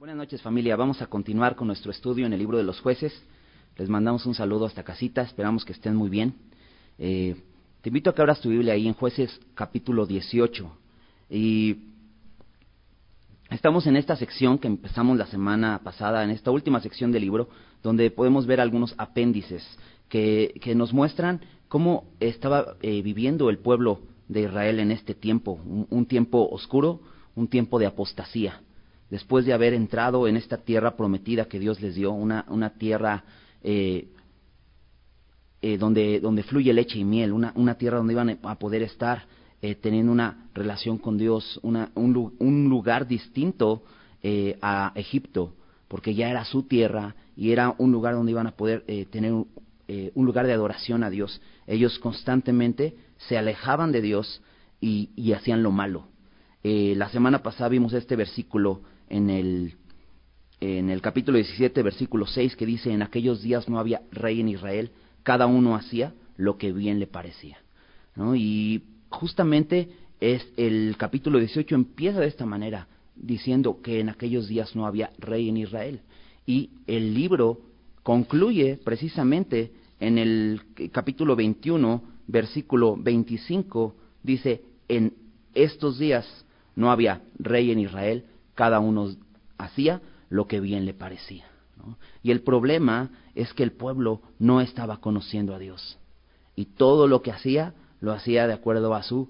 Buenas noches, familia. Vamos a continuar con nuestro estudio en el libro de los Jueces. Les mandamos un saludo hasta casita, esperamos que estén muy bien. Te invito a que abras tu Biblia ahí en Jueces capítulo 18. Y estamos en esta sección que empezamos la semana pasada, en esta última sección del libro, donde podemos ver algunos apéndices que nos muestran cómo estaba viviendo el pueblo de Israel en este tiempo, un tiempo oscuro, un tiempo de apostasía. Después de haber entrado en esta tierra prometida que Dios les dio, una tierra donde fluye leche y miel, una tierra donde iban a poder estar teniendo una relación con Dios, un lugar distinto a Egipto, porque ya era su tierra y era un lugar donde iban a poder tener un lugar de adoración a Dios. Ellos constantemente se alejaban de Dios y hacían lo malo. La semana pasada vimos este versículo en el capítulo 17, versículo 6, que dice: en aquellos días no había rey en Israel, cada uno hacía lo que bien le parecía, ¿no? Y justamente el capítulo 18 empieza de esta manera, diciendo que en aquellos días no había rey en Israel. Y el libro concluye precisamente en el capítulo 21, versículo 25, dice: en estos días no había rey en Israel, cada uno hacía lo que bien le parecía, ¿no? Y el problema es que el pueblo no estaba conociendo a Dios. Y todo lo que hacía, lo hacía de acuerdo a su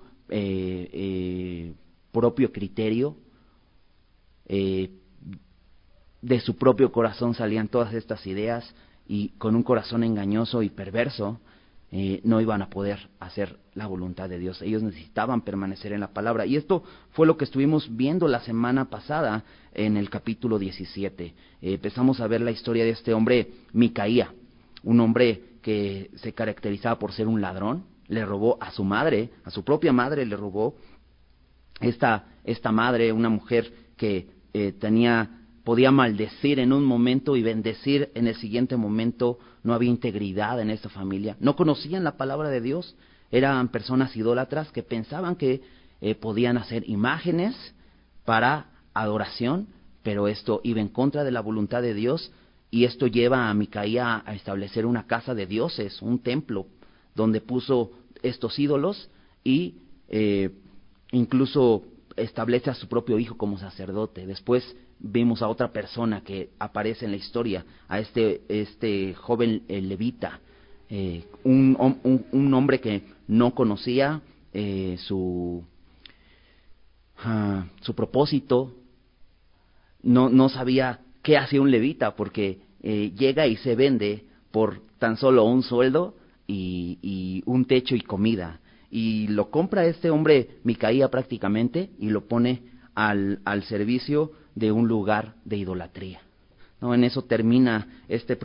propio criterio. De su propio corazón salían todas estas ideas, y con un corazón engañoso y perverso, no iban a poder hacer la voluntad de Dios. Ellos necesitaban permanecer en la palabra. Y esto fue lo que estuvimos viendo la semana pasada en el capítulo 17. Empezamos a ver la historia de este hombre, Micaía, un hombre que se caracterizaba por ser un ladrón. Le robó a su madre, a su propia madre le robó. Esta madre, una mujer que podía maldecir en un momento y bendecir en el siguiente momento. No había integridad en esta familia, no conocían la palabra de Dios, eran personas idólatras que pensaban que podían hacer imágenes para adoración, pero esto iba en contra de la voluntad de Dios, y esto lleva a Micaía a establecer una casa de dioses, un templo, donde puso estos ídolos, y incluso establece a su propio hijo como sacerdote. Después vimos a otra persona que aparece en la historia, a este joven levita, un hombre que no conocía su propósito, no sabía qué hacía un levita, porque llega y se vende por tan solo un sueldo y un techo y comida. Y lo compra este hombre Micaía prácticamente, y lo pone al servicio de un lugar de idolatría, ¿no? En eso termina este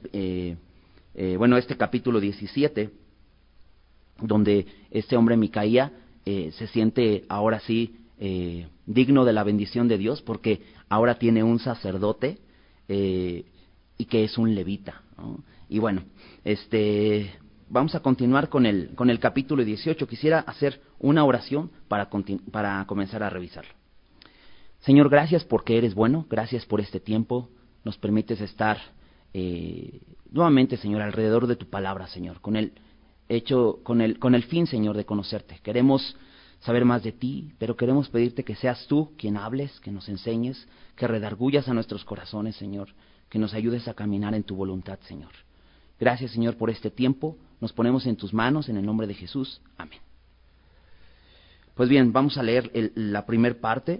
este capítulo 17, donde este hombre Micaía se siente ahora sí digno de la bendición de Dios, porque ahora tiene un sacerdote y que es un levita, ¿no? Y bueno, vamos a continuar con el capítulo 18. Quisiera hacer una oración para comenzar a revisarlo. Señor, gracias porque eres bueno, gracias por este tiempo. Nos permites estar nuevamente, Señor, alrededor de tu palabra, Señor, con el fin, Señor, de conocerte. Queremos saber más de ti, pero queremos pedirte que seas tú quien hables, que nos enseñes, que redargullas a nuestros corazones, Señor, que nos ayudes a caminar en tu voluntad, Señor. Gracias, Señor, por este tiempo. Nos ponemos en tus manos, en el nombre de Jesús. Amén. Pues bien, vamos a leer la primer parte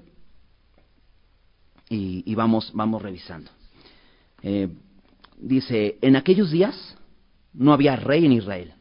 y vamos revisando. Dice: en aquellos días no había rey en Israel.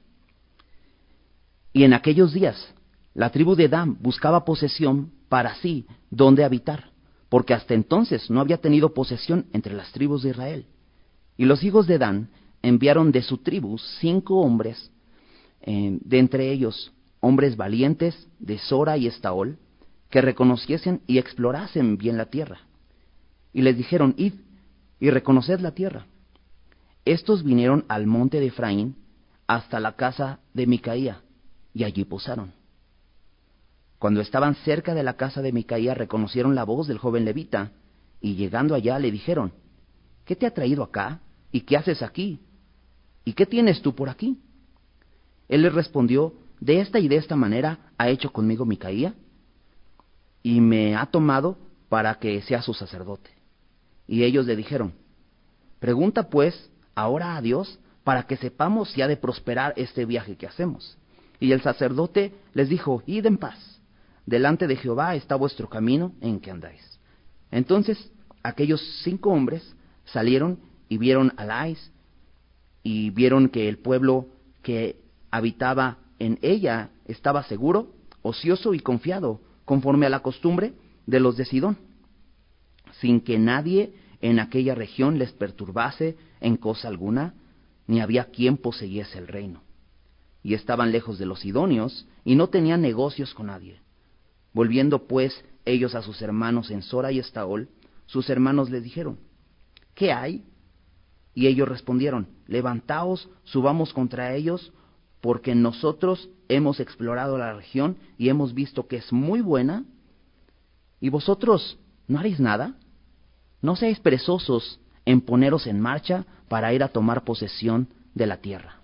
Y en aquellos días la tribu de Dan buscaba posesión para sí donde habitar, porque hasta entonces no había tenido posesión entre las tribus de Israel. Y los hijos de Dan enviaron de su tribu 5 hombres, de entre ellos hombres valientes de Sora y Estaol, que reconociesen y explorasen bien la tierra. Y les dijeron: id y reconoced la tierra. Estos vinieron al monte de Efraín hasta la casa de Micaía, y allí posaron. Cuando estaban cerca de la casa de Micaía, reconocieron la voz del joven levita, y llegando allá le dijeron: ¿qué te ha traído acá? ¿Y qué haces aquí? ¿Y qué tienes tú por aquí? Él les respondió: de esta y de esta manera ha hecho conmigo Micaía, y me ha tomado para que sea su sacerdote. Y ellos le dijeron: pregunta pues ahora a Dios para que sepamos si ha de prosperar este viaje que hacemos. Y el sacerdote les dijo: id en paz, delante de Jehová está vuestro camino en que andáis. Entonces aquellos 5 hombres salieron y vieron a Lais, y vieron que el pueblo que habitaba en ella estaba seguro, ocioso y confiado, conforme a la costumbre de los de Sidón, sin que nadie en aquella región les perturbase en cosa alguna, ni había quien poseyese el reino. Y estaban lejos de los sidonios, y no tenían negocios con nadie. Volviendo pues ellos a sus hermanos en Sora y Estaol, sus hermanos les dijeron: ¿qué hay? Y ellos respondieron: levantaos, subamos contra ellos, porque nosotros hemos explorado la región y hemos visto que es muy buena. ¿Y vosotros no haréis nada? No seáis perezosos en poneros en marcha para ir a tomar posesión de la tierra.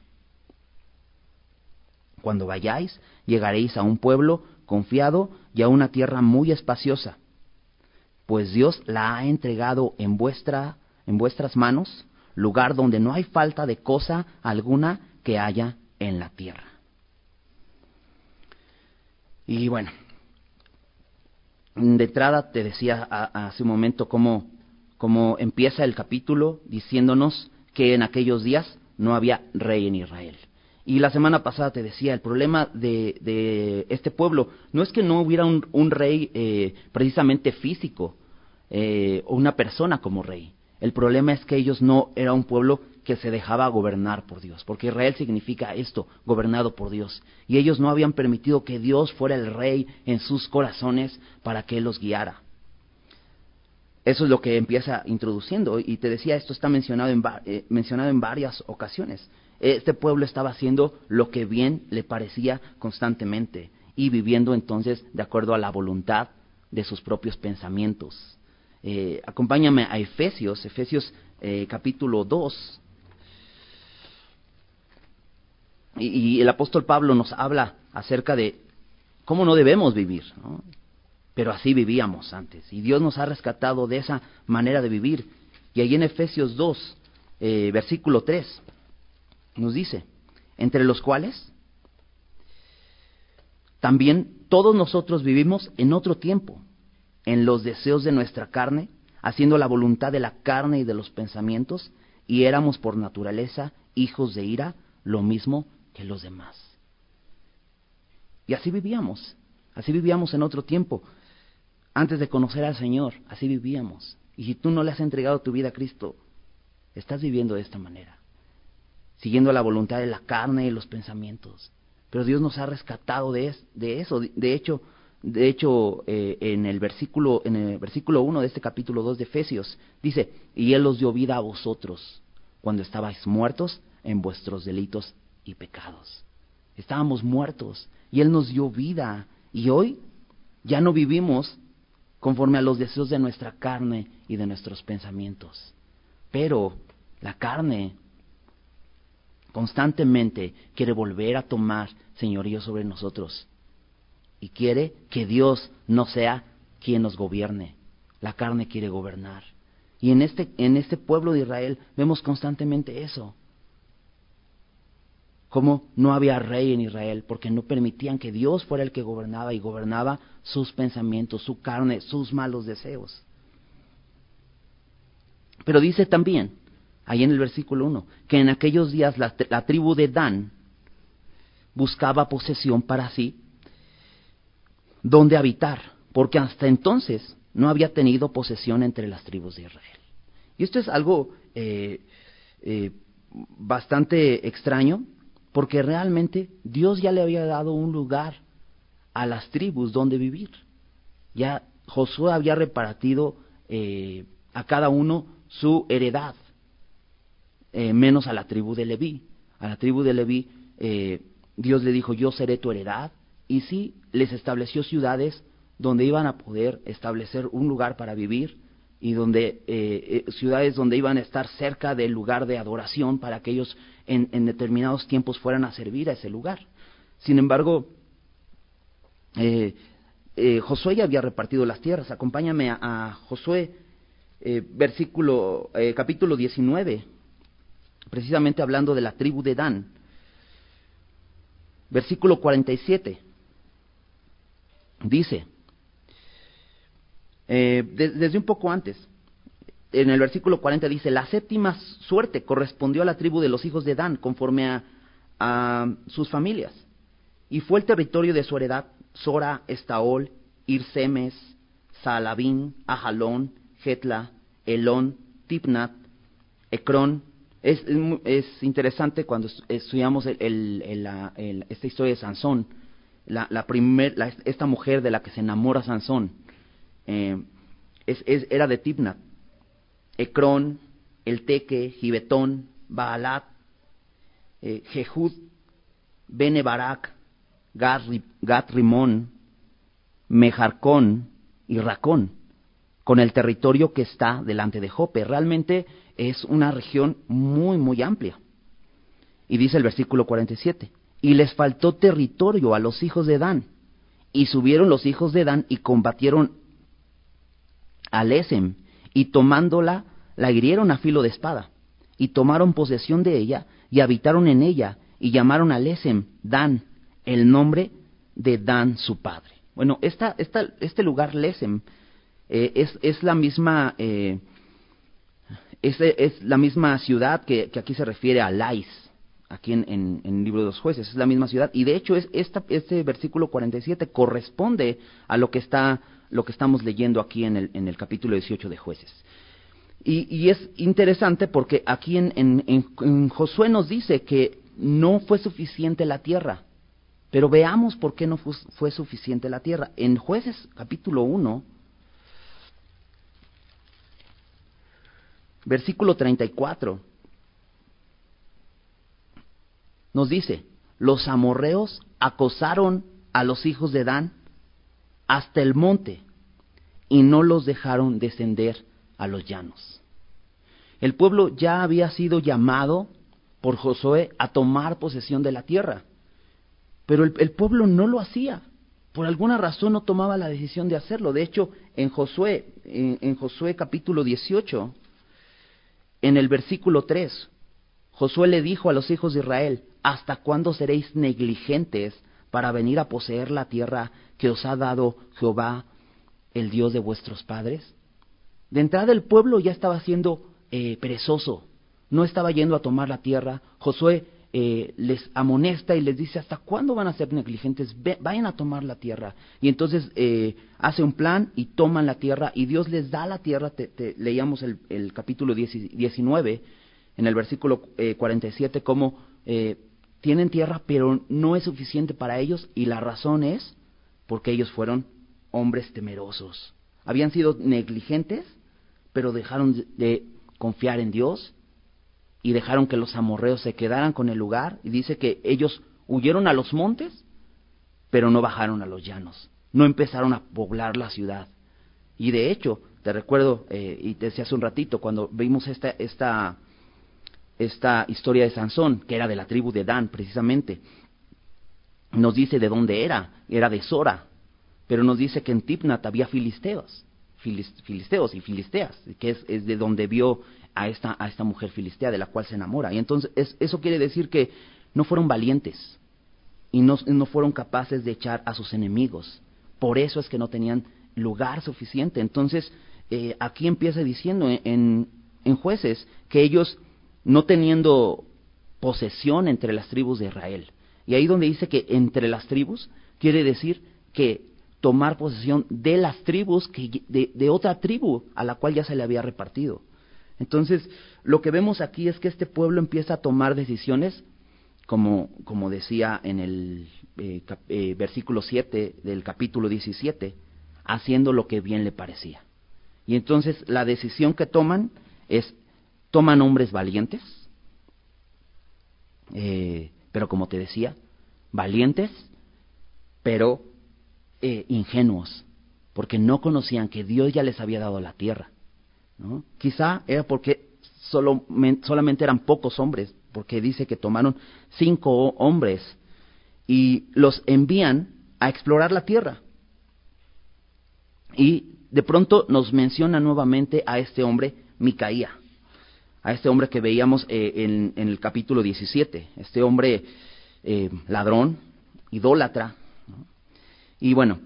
Cuando vayáis, llegaréis a un pueblo confiado y a una tierra muy espaciosa, pues Dios la ha entregado en vuestras manos, lugar donde no hay falta de cosa alguna que haya en la tierra. Y bueno, de entrada te decía hace un momento cómo empieza el capítulo diciéndonos que en aquellos días no había rey en Israel. Y la semana pasada te decía, el problema de este pueblo no es que no hubiera un rey precisamente físico, o una persona como rey. El problema es que ellos no era un pueblo que se dejaba gobernar por Dios, porque Israel significa esto, gobernado por Dios. Y ellos no habían permitido que Dios fuera el rey en sus corazones para que Él los guiara. Eso es lo que empieza introduciendo, y te decía, esto está mencionado en varias ocasiones. Este pueblo estaba haciendo lo que bien le parecía constantemente, y viviendo entonces de acuerdo a la voluntad de sus propios pensamientos. Acompáñame a Efesios capítulo 2, y el apóstol Pablo nos habla acerca de cómo no debemos vivir, ¿no? Pero así vivíamos antes, y Dios nos ha rescatado de esa manera de vivir. Y ahí en Efesios 2, versículo 3, nos dice: entre los cuales también todos nosotros vivimos en otro tiempo, en los deseos de nuestra carne, haciendo la voluntad de la carne y de los pensamientos, y éramos por naturaleza hijos de ira, lo mismo que los demás. Y así vivíamos en otro tiempo. Antes de conocer al Señor, así vivíamos. Y si tú no le has entregado tu vida a Cristo, estás viviendo de esta manera, siguiendo la voluntad de la carne y los pensamientos. Pero Dios nos ha rescatado de eso. De hecho, en el versículo 1 de este capítulo 2 de Efesios, dice: y Él os dio vida a vosotros, cuando estabais muertos en vuestros delitos y pecados. Estábamos muertos, y Él nos dio vida. Y hoy ya no vivimos conforme a los deseos de nuestra carne y de nuestros pensamientos. Pero la carne constantemente quiere volver a tomar señorío sobre nosotros, y quiere que Dios no sea quien nos gobierne. La carne quiere gobernar. Y en este pueblo de Israel vemos constantemente eso. Cómo no había rey en Israel, porque no permitían que Dios fuera el que gobernaba, y gobernaba sus pensamientos, su carne, sus malos deseos. Pero dice también, ahí en el versículo 1, que en aquellos días la tribu de Dan buscaba posesión para sí, donde habitar, porque hasta entonces no había tenido posesión entre las tribus de Israel. Y esto es algo bastante extraño, porque realmente Dios ya le había dado un lugar a las tribus donde vivir. Ya Josué había repartido a cada uno su heredad, menos a la tribu de Leví. A la tribu de Leví Dios le dijo: yo seré tu heredad, y sí les estableció ciudades donde iban a poder establecer un lugar para vivir, y donde ciudades donde iban a estar cerca del lugar de adoración para que ellos en determinados tiempos fueran a servir a ese lugar. Sin embargo, Josué ya había repartido las tierras. Acompáñame a Josué, capítulo 19, precisamente hablando de la tribu de Dan, versículo 47. Dice, desde un poco antes, en el versículo 40 dice, la séptima suerte correspondió a la tribu de los hijos de Dan, conforme a sus familias, y fue el territorio de su heredad, Sora, Estaol, Irsemes, Saalabín, Ajalón, Getla, Elón, Tipnat, Ecrón. Es interesante cuando estudiamos esta historia de Sansón, esta mujer de la que se enamora Sansón, era de Tipnat, Ecrón, Elteque, Gibetón, Baalat, Jehud, Bene Barak, Gat Rimón, Mejarcón y Racón, con el territorio que está delante de Jope. Realmente es una región muy, muy amplia. Y dice el versículo 47, y les faltó territorio a los hijos de Dan, y subieron los hijos de Dan y combatieron a Lesem, y tomándola, la hirieron a filo de espada, y tomaron posesión de ella, y habitaron en ella, y llamaron a Lesem Dan, el nombre de Dan su padre. Bueno, este lugar Lesem es la misma es la misma ciudad que aquí se refiere a Lais, aquí en el libro de los Jueces, es la misma ciudad, y de hecho este versículo 47 corresponde a lo que estamos leyendo aquí en el capítulo 18 de Jueces. Y es interesante porque aquí en Josué nos dice que no fue suficiente la tierra, pero veamos por qué no fue suficiente la tierra. En Jueces capítulo 1, versículo 34, nos dice, los amorreos acosaron a los hijos de Dan hasta el monte y no los dejaron descender a los llanos. El pueblo ya había sido llamado por Josué a tomar posesión de la tierra, pero el pueblo no lo hacía. Por alguna razón no tomaba la decisión de hacerlo. De hecho, en Josué capítulo 18, en el versículo 3, Josué le dijo a los hijos de Israel, ¿hasta cuándo seréis negligentes para venir a poseer la tierra que os ha dado Jehová, el Dios de vuestros padres? De entrada el pueblo ya estaba siendo perezoso, no estaba yendo a tomar la tierra. Josué les amonesta y les dice, ¿hasta cuándo van a ser negligentes? Vayan a tomar la tierra. Y entonces hace un plan y toman la tierra, y Dios les da la tierra. Leíamos el capítulo 19, en el versículo 47, como tienen tierra, pero no es suficiente para ellos, y la razón es porque ellos fueron hombres temerosos. Habían sido negligentes, pero dejaron de confiar en Dios, y dejaron que los amorreos se quedaran con el lugar, y dice que ellos huyeron a los montes, pero no bajaron a los llanos, no empezaron a poblar la ciudad. Y de hecho, te recuerdo, y te decía hace un ratito, cuando vimos esta historia de Sansón, que era de la tribu de Dan precisamente, nos dice de dónde era de Sora, pero nos dice que en Tipnat había filisteos y filisteas, que es de donde vio a esta mujer filistea, de la cual se enamora. Y entonces eso quiere decir que no fueron valientes y no fueron capaces de echar a sus enemigos. Por eso es que no tenían lugar suficiente. Entonces aquí empieza diciendo en Jueces que ellos, no teniendo posesión entre las tribus de Israel, y ahí donde dice que entre las tribus, quiere decir que tomar posesión de las tribus, de otra tribu a la cual ya se le había repartido. Entonces, lo que vemos aquí es que este pueblo empieza a tomar decisiones, como decía en el versículo 7 del capítulo 17, haciendo lo que bien le parecía. Y entonces la decisión que toman hombres valientes, pero como te decía, valientes, pero ingenuos, porque no conocían que Dios ya les había dado la tierra. ¿no? Quizá era porque solamente eran pocos hombres, porque dice que tomaron 5 hombres y los envían a explorar la tierra. Y de pronto nos menciona nuevamente a este hombre, Micaía, a este hombre que veíamos en el capítulo 17, este hombre ladrón, idólatra, ¿no? Y bueno,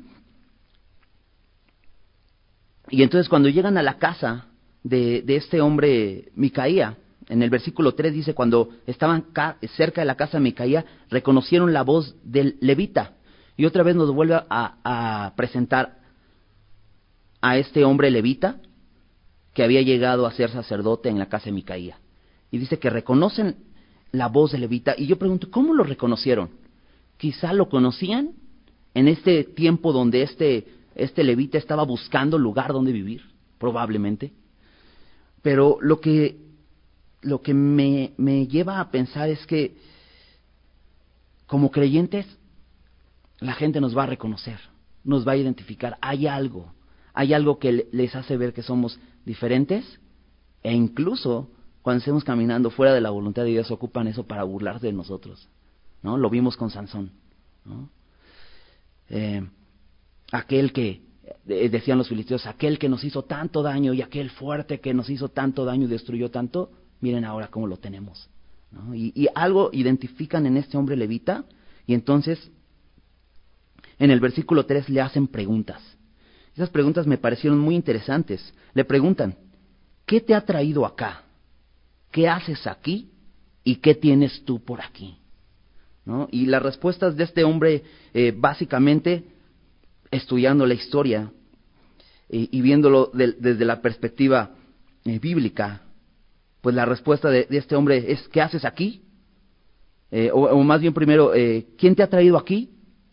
y entonces cuando llegan a la casa de este hombre Micaía, en el versículo 3 dice, cuando estaban cerca de la casa de Micaía, reconocieron la voz del levita. Y otra vez nos vuelve a presentar a este hombre levita que había llegado a ser sacerdote en la casa de Micaía. Y dice que reconocen la voz del levita. Y yo pregunto, ¿cómo lo reconocieron? Quizá lo conocían en este tiempo donde este levita estaba buscando lugar donde vivir, probablemente. Pero lo que me lleva a pensar es que como creyentes la gente nos va a reconocer, nos va a identificar. Hay algo que les hace ver que somos diferentes, e incluso cuando estemos caminando fuera de la voluntad de Dios ocupan eso para burlarse de nosotros, ¿no? Lo vimos con Sansón, ¿no? Aquel que, decían los filisteos, aquel que nos hizo tanto daño y aquel fuerte que nos hizo tanto daño y destruyó tanto, miren ahora cómo lo tenemos, ¿no? Y algo identifican en este hombre levita, y entonces en el versículo 3 le hacen preguntas. Esas preguntas me parecieron muy interesantes. Le preguntan, ¿qué te ha traído acá? ¿Qué haces aquí? ¿Y qué tienes tú por aquí? ¿No? Y las respuestas de este hombre, básicamente, estudiando la historia y viéndolo desde la perspectiva bíblica, pues la respuesta de este hombre es, ¿qué haces aquí? O más bien primero, ¿quién te ha traído aquí?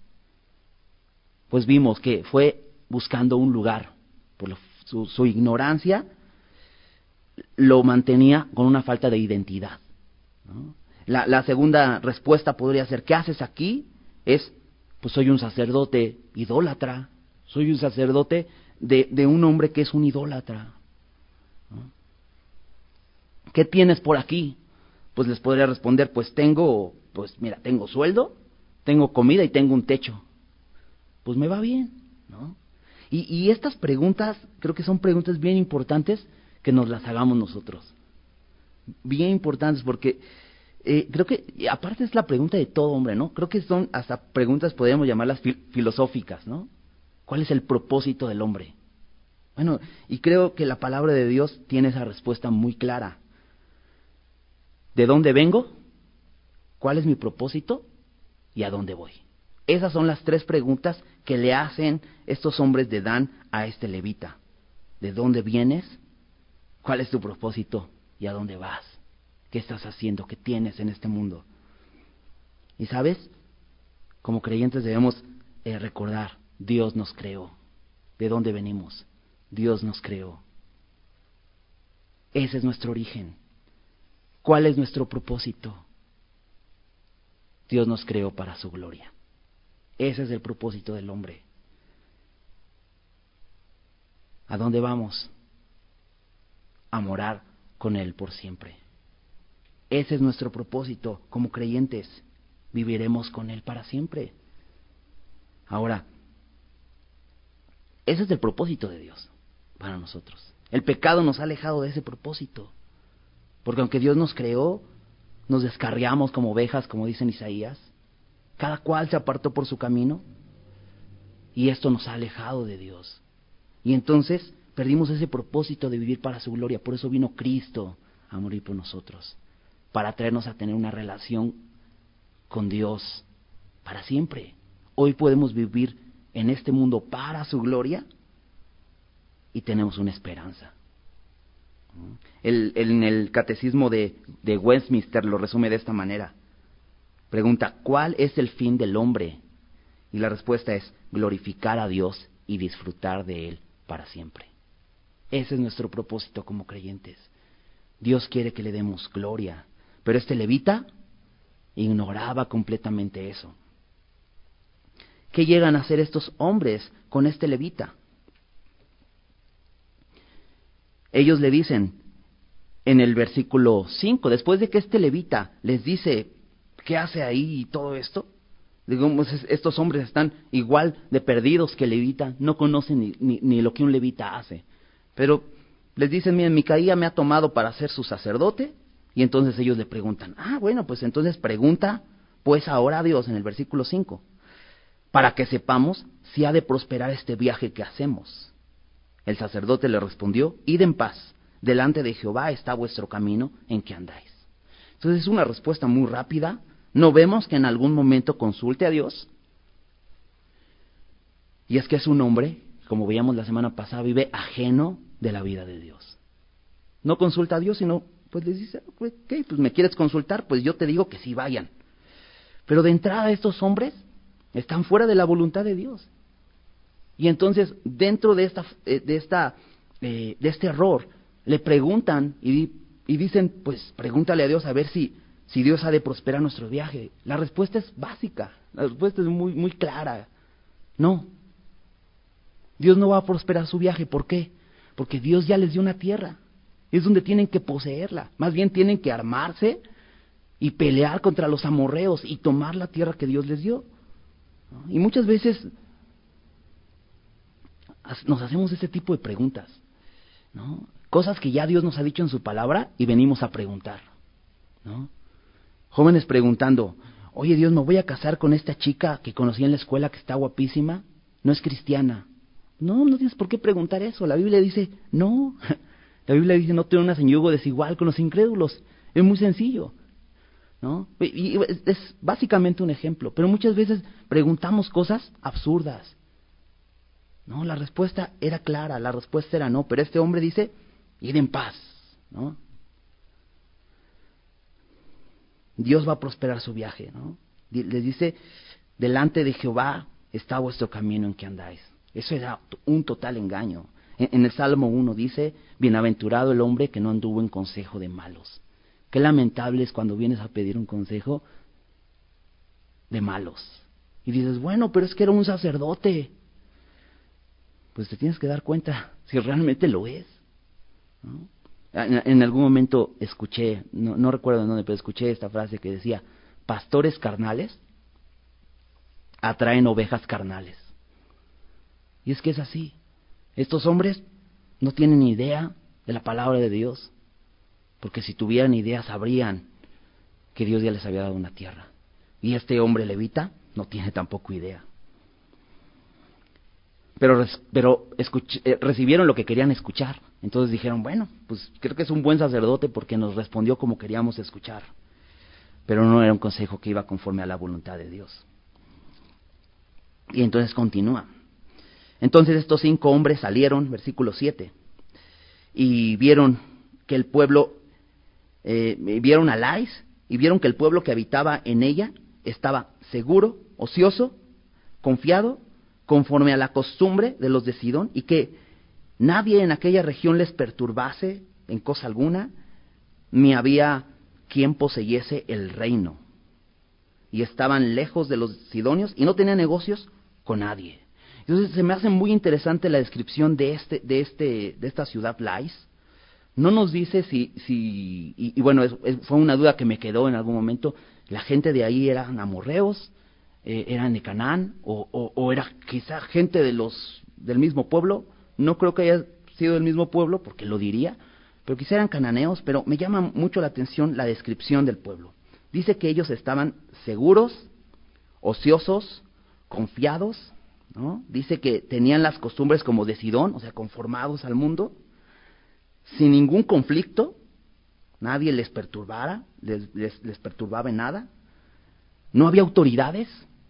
Pues vimos que fue buscando un lugar. Por su ignorancia lo mantenía con una falta de identidad, ¿no? La segunda respuesta podría ser, ¿qué haces aquí? Es, pues soy un sacerdote idólatra, soy un sacerdote de un hombre que es un idólatra, ¿no? ¿Qué tienes por aquí? Pues les podría responder, pues tengo sueldo, tengo comida y tengo un techo. Pues me va bien, ¿no? Y estas preguntas creo que son preguntas bien importantes que nos las hagamos nosotros. Bien importantes porque creo que, aparte es la pregunta de todo hombre, ¿no? Creo que son hasta preguntas, podríamos llamarlas filosóficas, ¿no? ¿Cuál es el propósito del hombre? Bueno, y creo que la palabra de Dios tiene esa respuesta muy clara. ¿De dónde vengo? ¿Cuál es mi propósito? ¿Y a dónde voy? Esas son las 3 preguntas que le hacen estos hombres de Dan a este levita. ¿De dónde vienes? ¿Cuál es tu propósito? ¿Y a dónde vas? ¿Qué estás haciendo? ¿Qué tienes en este mundo? Y sabes, como creyentes debemos recordar, Dios nos creó. ¿De dónde venimos? Dios nos creó. Ese es nuestro origen. ¿Cuál es nuestro propósito? Dios nos creó para su gloria. Ese es el propósito del hombre. ¿A dónde vamos? A morar con Él por siempre. Ese es nuestro propósito como creyentes. Viviremos con Él para siempre. Ahora, ese es el propósito de Dios para nosotros. El pecado nos ha alejado de ese propósito. Porque aunque Dios nos creó, nos descarriamos como ovejas, como dice en Isaías. Cada cual se apartó por su camino. Y esto nos ha alejado de Dios. Y entonces perdimos ese propósito de vivir para su gloria. Por eso vino Cristo a morir por nosotros. Para traernos a tener una relación con Dios para siempre. Hoy podemos vivir en este mundo para su gloria y tenemos una esperanza. En el catecismo de Westminster lo resume de esta manera. Pregunta, ¿cuál es el fin del hombre? Y la respuesta es glorificar a Dios y disfrutar de Él para siempre. Ese es nuestro propósito como creyentes. Dios quiere que le demos gloria, pero este levita ignoraba completamente eso. ¿Qué llegan a hacer estos hombres con este levita? ellos le dicen en el versículo 5, después de que este levita les dice, ¿qué hace ahí y todo esto? Digamos, estos hombres están igual de perdidos que el levita, no conocen ni lo que un levita hace. Pero les dicen, miren, Micaía me ha tomado para ser su sacerdote, y entonces ellos le preguntan, bueno, pues entonces pregunta, pues ahora a Dios, en el versículo 5, para que sepamos si ha de prosperar este viaje que hacemos. El sacerdote le respondió, id en paz, delante de Jehová está vuestro camino en que andáis. Entonces es una respuesta muy rápida. No vemos que en algún momento consulte a Dios. Y es que es un hombre, como veíamos la semana pasada, vive ajeno de la vida de Dios. No consulta a Dios, sino pues les dice, pues me quieres consultar, pues yo te digo que sí vayan. Pero de entrada estos hombres están fuera de la voluntad de Dios. Y entonces dentro de este error le preguntan y dicen, pues pregúntale a Dios a ver si Dios ha de prosperar nuestro viaje. La respuesta es básica, la respuesta es muy, muy clara. No, Dios no va a prosperar su viaje. ¿Por qué? Porque Dios ya les dio una tierra, es donde tienen que poseerla. Más bien tienen que armarse y pelear contra los amorreos y tomar la tierra que Dios les dio. Y muchas veces nos hacemos ese tipo de preguntas, ¿no? Cosas que ya Dios nos ha dicho en su palabra y venimos a preguntar, ¿no? Jóvenes preguntando, oye Dios, me voy a casar con esta chica que conocí en la escuela que está guapísima, no es cristiana. No tienes por qué preguntar eso. La Biblia dice, no. La Biblia dice, no te unas en yugo desigual con los incrédulos. Es muy sencillo, ¿no? Y es básicamente un ejemplo, pero muchas veces preguntamos cosas absurdas. No, la respuesta era clara, la respuesta era no, pero este hombre dice, id en paz, ¿no? Dios va a prosperar su viaje, ¿no? Les dice, delante de Jehová está vuestro camino en que andáis. Eso era un total engaño. En el Salmo 1 dice, bienaventurado el hombre que no anduvo en consejo de malos. Qué lamentable es cuando vienes a pedir un consejo de malos. Y dices, bueno, pero es que era un sacerdote. Pues te tienes que dar cuenta si realmente lo es, ¿no? En algún momento escuché, no recuerdo en dónde, pero escuché esta frase que decía, pastores carnales atraen ovejas carnales. Y es que es así. Estos hombres no tienen ni idea de la palabra de Dios, porque si tuvieran idea sabrían que Dios ya les había dado una tierra. Y este hombre levita no tiene tampoco idea. Pero recibieron lo que querían escuchar. Entonces dijeron, bueno, pues creo que es un buen sacerdote porque nos respondió como queríamos escuchar. Pero no era un consejo que iba conforme a la voluntad de Dios. Y entonces continúa. Entonces estos 5 hombres salieron, versículo 7, y vieron que el pueblo, vieron a Lais, y vieron que el pueblo que habitaba en ella estaba seguro, ocioso, confiado, conforme a la costumbre de los de Sidón, y que nadie en aquella región les perturbase en cosa alguna, ni había quien poseyese el reino. Y estaban lejos de los sidonios y no tenían negocios con nadie. Entonces se me hace muy interesante la descripción de esta ciudad Lais. No nos dice y bueno, fue una duda que me quedó en algún momento, la gente de ahí eran amorreos, eran de Canaán, o era quizá gente del mismo pueblo. No creo que haya sido del mismo pueblo, porque lo diría, pero quizá eran cananeos. Pero me llama mucho la atención la descripción del pueblo. Dice que ellos estaban seguros, ociosos, confiados, ¿no? Dice que tenían las costumbres como de Sidón, o sea, conformados al mundo, sin ningún conflicto, nadie les perturbara, les perturbaba en nada, no había autoridades,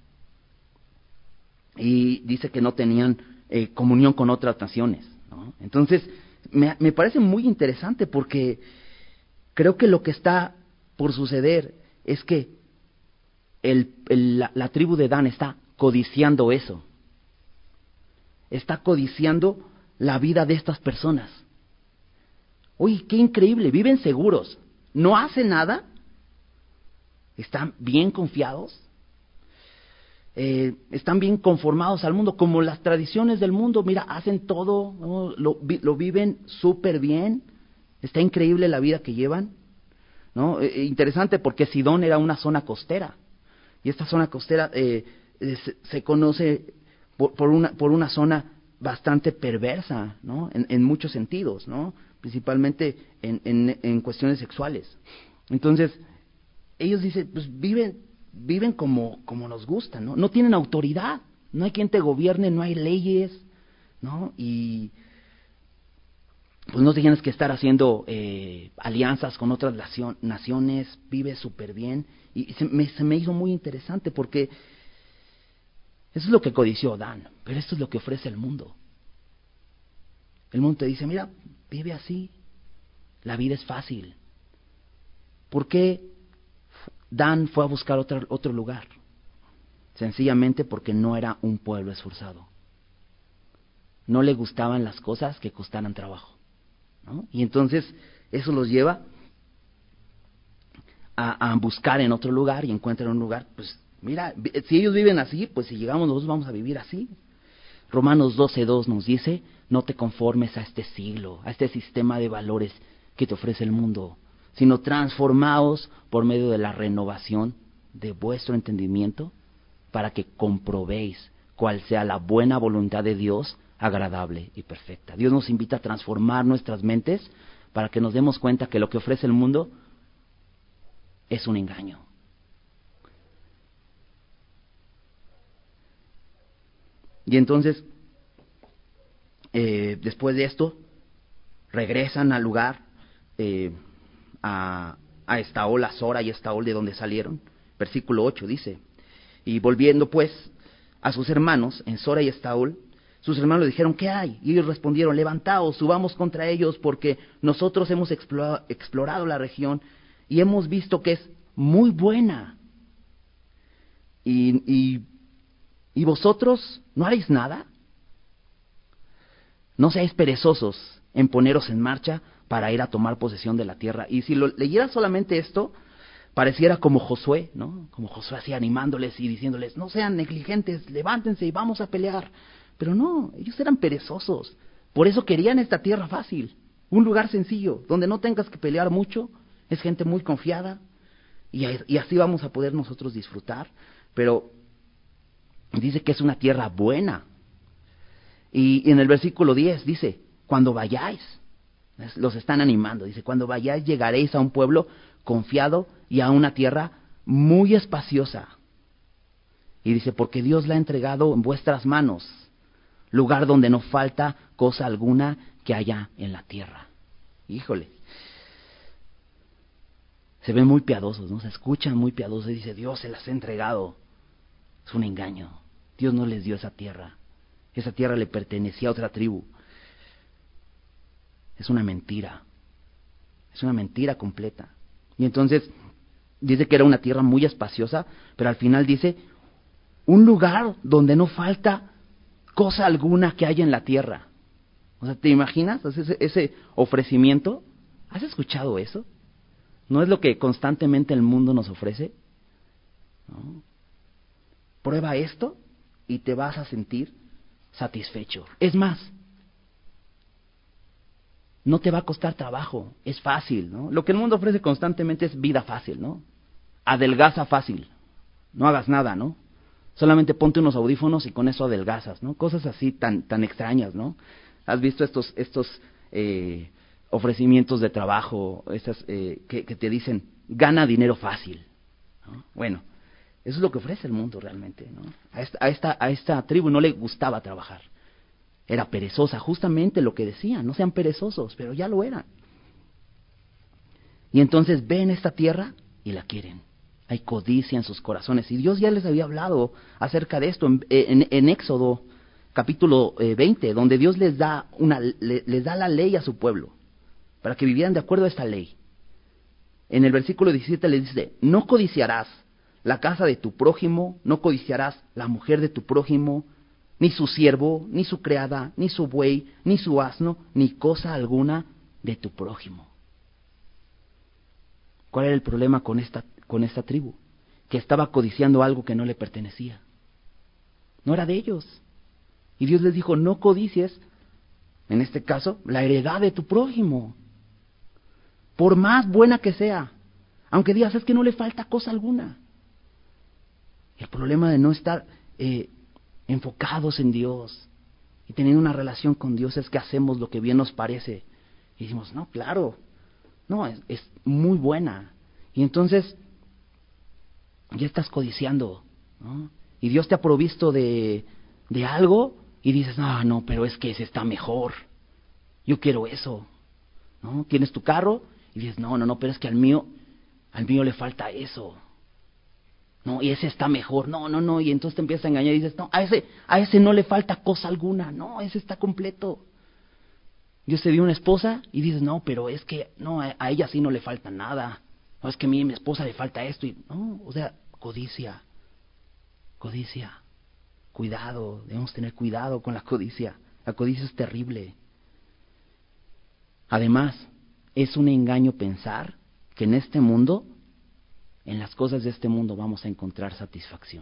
y dice que no tenían comunión con otras naciones, ¿no? Entonces, me parece muy interesante porque creo que lo que está por suceder es que la tribu de Dan está codiciando eso. Está codiciando la vida de estas personas. Uy, qué increíble, viven seguros, no hacen nada, están bien confiados. están bien conformados al mundo, como las tradiciones del mundo. Mira, hacen todo, ¿no? Lo viven súper bien. Está increíble la vida que llevan, ¿no? Interesante porque Sidón era una zona costera, y esta zona costera se conoce por una zona bastante perversa, ¿no? En muchos sentidos, ¿no? Principalmente en cuestiones sexuales. Entonces, ellos dicen, pues viven como nos gusta, ¿no? No tienen autoridad, no hay quien te gobierne, no hay leyes, ¿no? Y pues no tienes que estar haciendo alianzas con otras naciones, vives súper bien. Y se me hizo muy interesante porque eso es lo que codició Dan, pero esto es lo que ofrece el mundo. El mundo te dice, mira, vive así, la vida es fácil. ¿Por qué Dan fue a buscar otro lugar? Sencillamente porque no era un pueblo esforzado. No le gustaban las cosas que costaran trabajo, ¿no? Y entonces eso los lleva a buscar en otro lugar, y encuentran un lugar, pues mira, si ellos viven así, pues si llegamos nosotros vamos a vivir así. Romanos 12:2 nos dice, no te conformes a este siglo, a este sistema de valores que te ofrece el mundo, sino transformaos por medio de la renovación de vuestro entendimiento, para que comprobéis cuál sea la buena voluntad de Dios, agradable y perfecta. Dios nos invita a transformar nuestras mentes para que nos demos cuenta que lo que ofrece el mundo es un engaño. Y entonces, después de esto, regresan al lugar, a Estaol, a Sora y Estaol, de donde salieron. Versículo 8 dice, y volviendo pues a sus hermanos en Sora y Estaol, sus hermanos le dijeron, ¿qué hay? Y ellos respondieron, levantaos, subamos contra ellos, porque nosotros hemos explorado la región y hemos visto que es muy buena. ¿Y vosotros no haréis nada? No seáis perezosos en poneros en marcha para ir a tomar posesión de la tierra. Y si lo leyeras solamente esto, pareciera como Josué, ¿no? Como Josué así animándoles y diciéndoles, no sean negligentes, levántense y vamos a pelear. Pero no, ellos eran perezosos. Por eso querían esta tierra fácil, un lugar sencillo, donde no tengas que pelear mucho, es gente muy confiada, y así vamos a poder nosotros disfrutar. Pero dice que es una tierra buena. Y en el versículo 10 dice, cuando vayáis, los están animando, dice, cuando vayáis llegaréis a un pueblo confiado y a una tierra muy espaciosa. Y dice, porque Dios la ha entregado en vuestras manos, lugar donde no falta cosa alguna que haya en la tierra. Híjole, se ven muy piadosos, ¿no? Se escuchan muy piadosos y dice, Dios se las ha entregado. Es un engaño. Dios no les dio esa tierra. Esa tierra le pertenecía a otra tribu. Es una mentira. Es una mentira completa. Y entonces dice que era una tierra muy espaciosa, pero al final dice, un lugar donde no falta cosa alguna que haya en la tierra. O sea, ¿te imaginas ese ofrecimiento? ¿Has escuchado eso? ¿No es lo que constantemente el mundo nos ofrece? ¿No? Prueba esto y te vas a sentir satisfecho. Es más, no te va a costar trabajo, es fácil, ¿no? Lo que el mundo ofrece constantemente es vida fácil, ¿no? Adelgaza fácil, no hagas nada, ¿no? Solamente ponte unos audífonos y con eso adelgazas, ¿no? Cosas así tan extrañas, ¿no? ¿Has visto estos ofrecimientos de trabajo, que te dicen, gana dinero fácil, ¿no? Bueno, eso es lo que ofrece el mundo realmente, ¿no? A esta tribu no le gustaba trabajar. Era perezosa, justamente lo que decían, no sean perezosos, pero ya lo eran. Y entonces ven esta tierra y la quieren. Hay codicia en sus corazones. Y Dios ya les había hablado acerca de esto en Éxodo capítulo 20, donde Dios les da la ley a su pueblo, para que vivieran de acuerdo a esta ley. En el versículo 17 les dice, no codiciarás la casa de tu prójimo, no codiciarás la mujer de tu prójimo, ni su siervo, ni su criada, ni su buey, ni su asno, ni cosa alguna de tu prójimo. ¿Cuál era el problema con esta tribu? Que estaba codiciando algo que no le pertenecía. no era de ellos. Y Dios les dijo, no codicies, en este caso, la heredad de tu prójimo, por más buena que sea, aunque digas, es que no le falta cosa alguna. El problema de no estar enfocados en Dios y teniendo una relación con Dios es que hacemos lo que bien nos parece. Y decimos, no, claro, no, es muy buena. Y entonces ya estás codiciando, ¿no? Y Dios te ha provisto de algo y dices, no, pero es que ese está mejor. Yo quiero eso, ¿no? Tienes tu carro y dices, no, pero es que al mío le falta eso. No, y ese está mejor. No, y entonces te empiezas a engañar y dices, no, a ese no le falta cosa alguna. No, ese está completo. Dios te dio una esposa y dices, no, pero es que no, a ella sí no le falta nada. No, es que a mí y mi esposa le falta esto. Y no, o sea, codicia. Cuidado, debemos tener cuidado con la codicia. La codicia es terrible. Además, es un engaño pensar que en este mundo, en las cosas de este mundo vamos a encontrar satisfacción.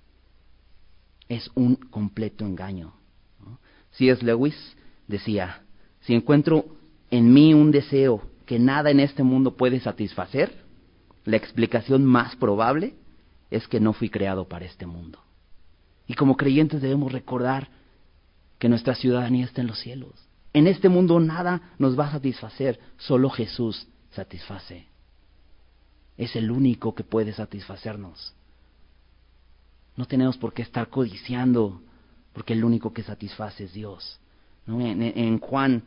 Es un completo engaño, ¿no? C.S. Lewis decía, si encuentro en mí un deseo que nada en este mundo puede satisfacer, la explicación más probable es que no fui creado para este mundo. Y como creyentes debemos recordar que nuestra ciudadanía está en los cielos. En este mundo nada nos va a satisfacer, solo Jesús satisface. Es el único que puede satisfacernos. No tenemos por qué estar codiciando, porque el único que satisface es Dios, ¿no? En Juan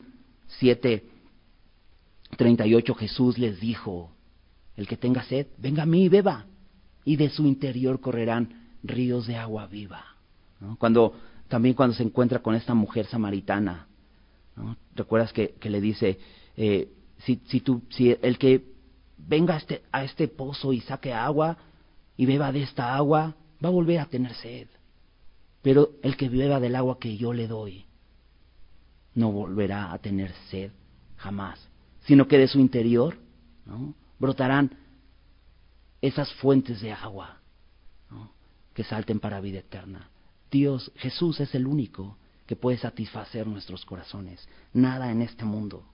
7:38 Jesús les dijo, el que tenga sed, venga a mí y beba, y de su interior correrán ríos de agua viva, ¿no? Cuando se encuentra con esta mujer samaritana, ¿no? ¿Recuerdas que le dice, si el que venga a este pozo y saque agua y beba de esta agua, va a volver a tener sed? Pero el que beba del agua que yo le doy, no volverá a tener sed jamás, sino que de su interior, ¿no?, brotarán esas fuentes de agua, ¿no?, que salten para vida eterna. Jesús es el único que puede satisfacer nuestros corazones, nada en este mundo.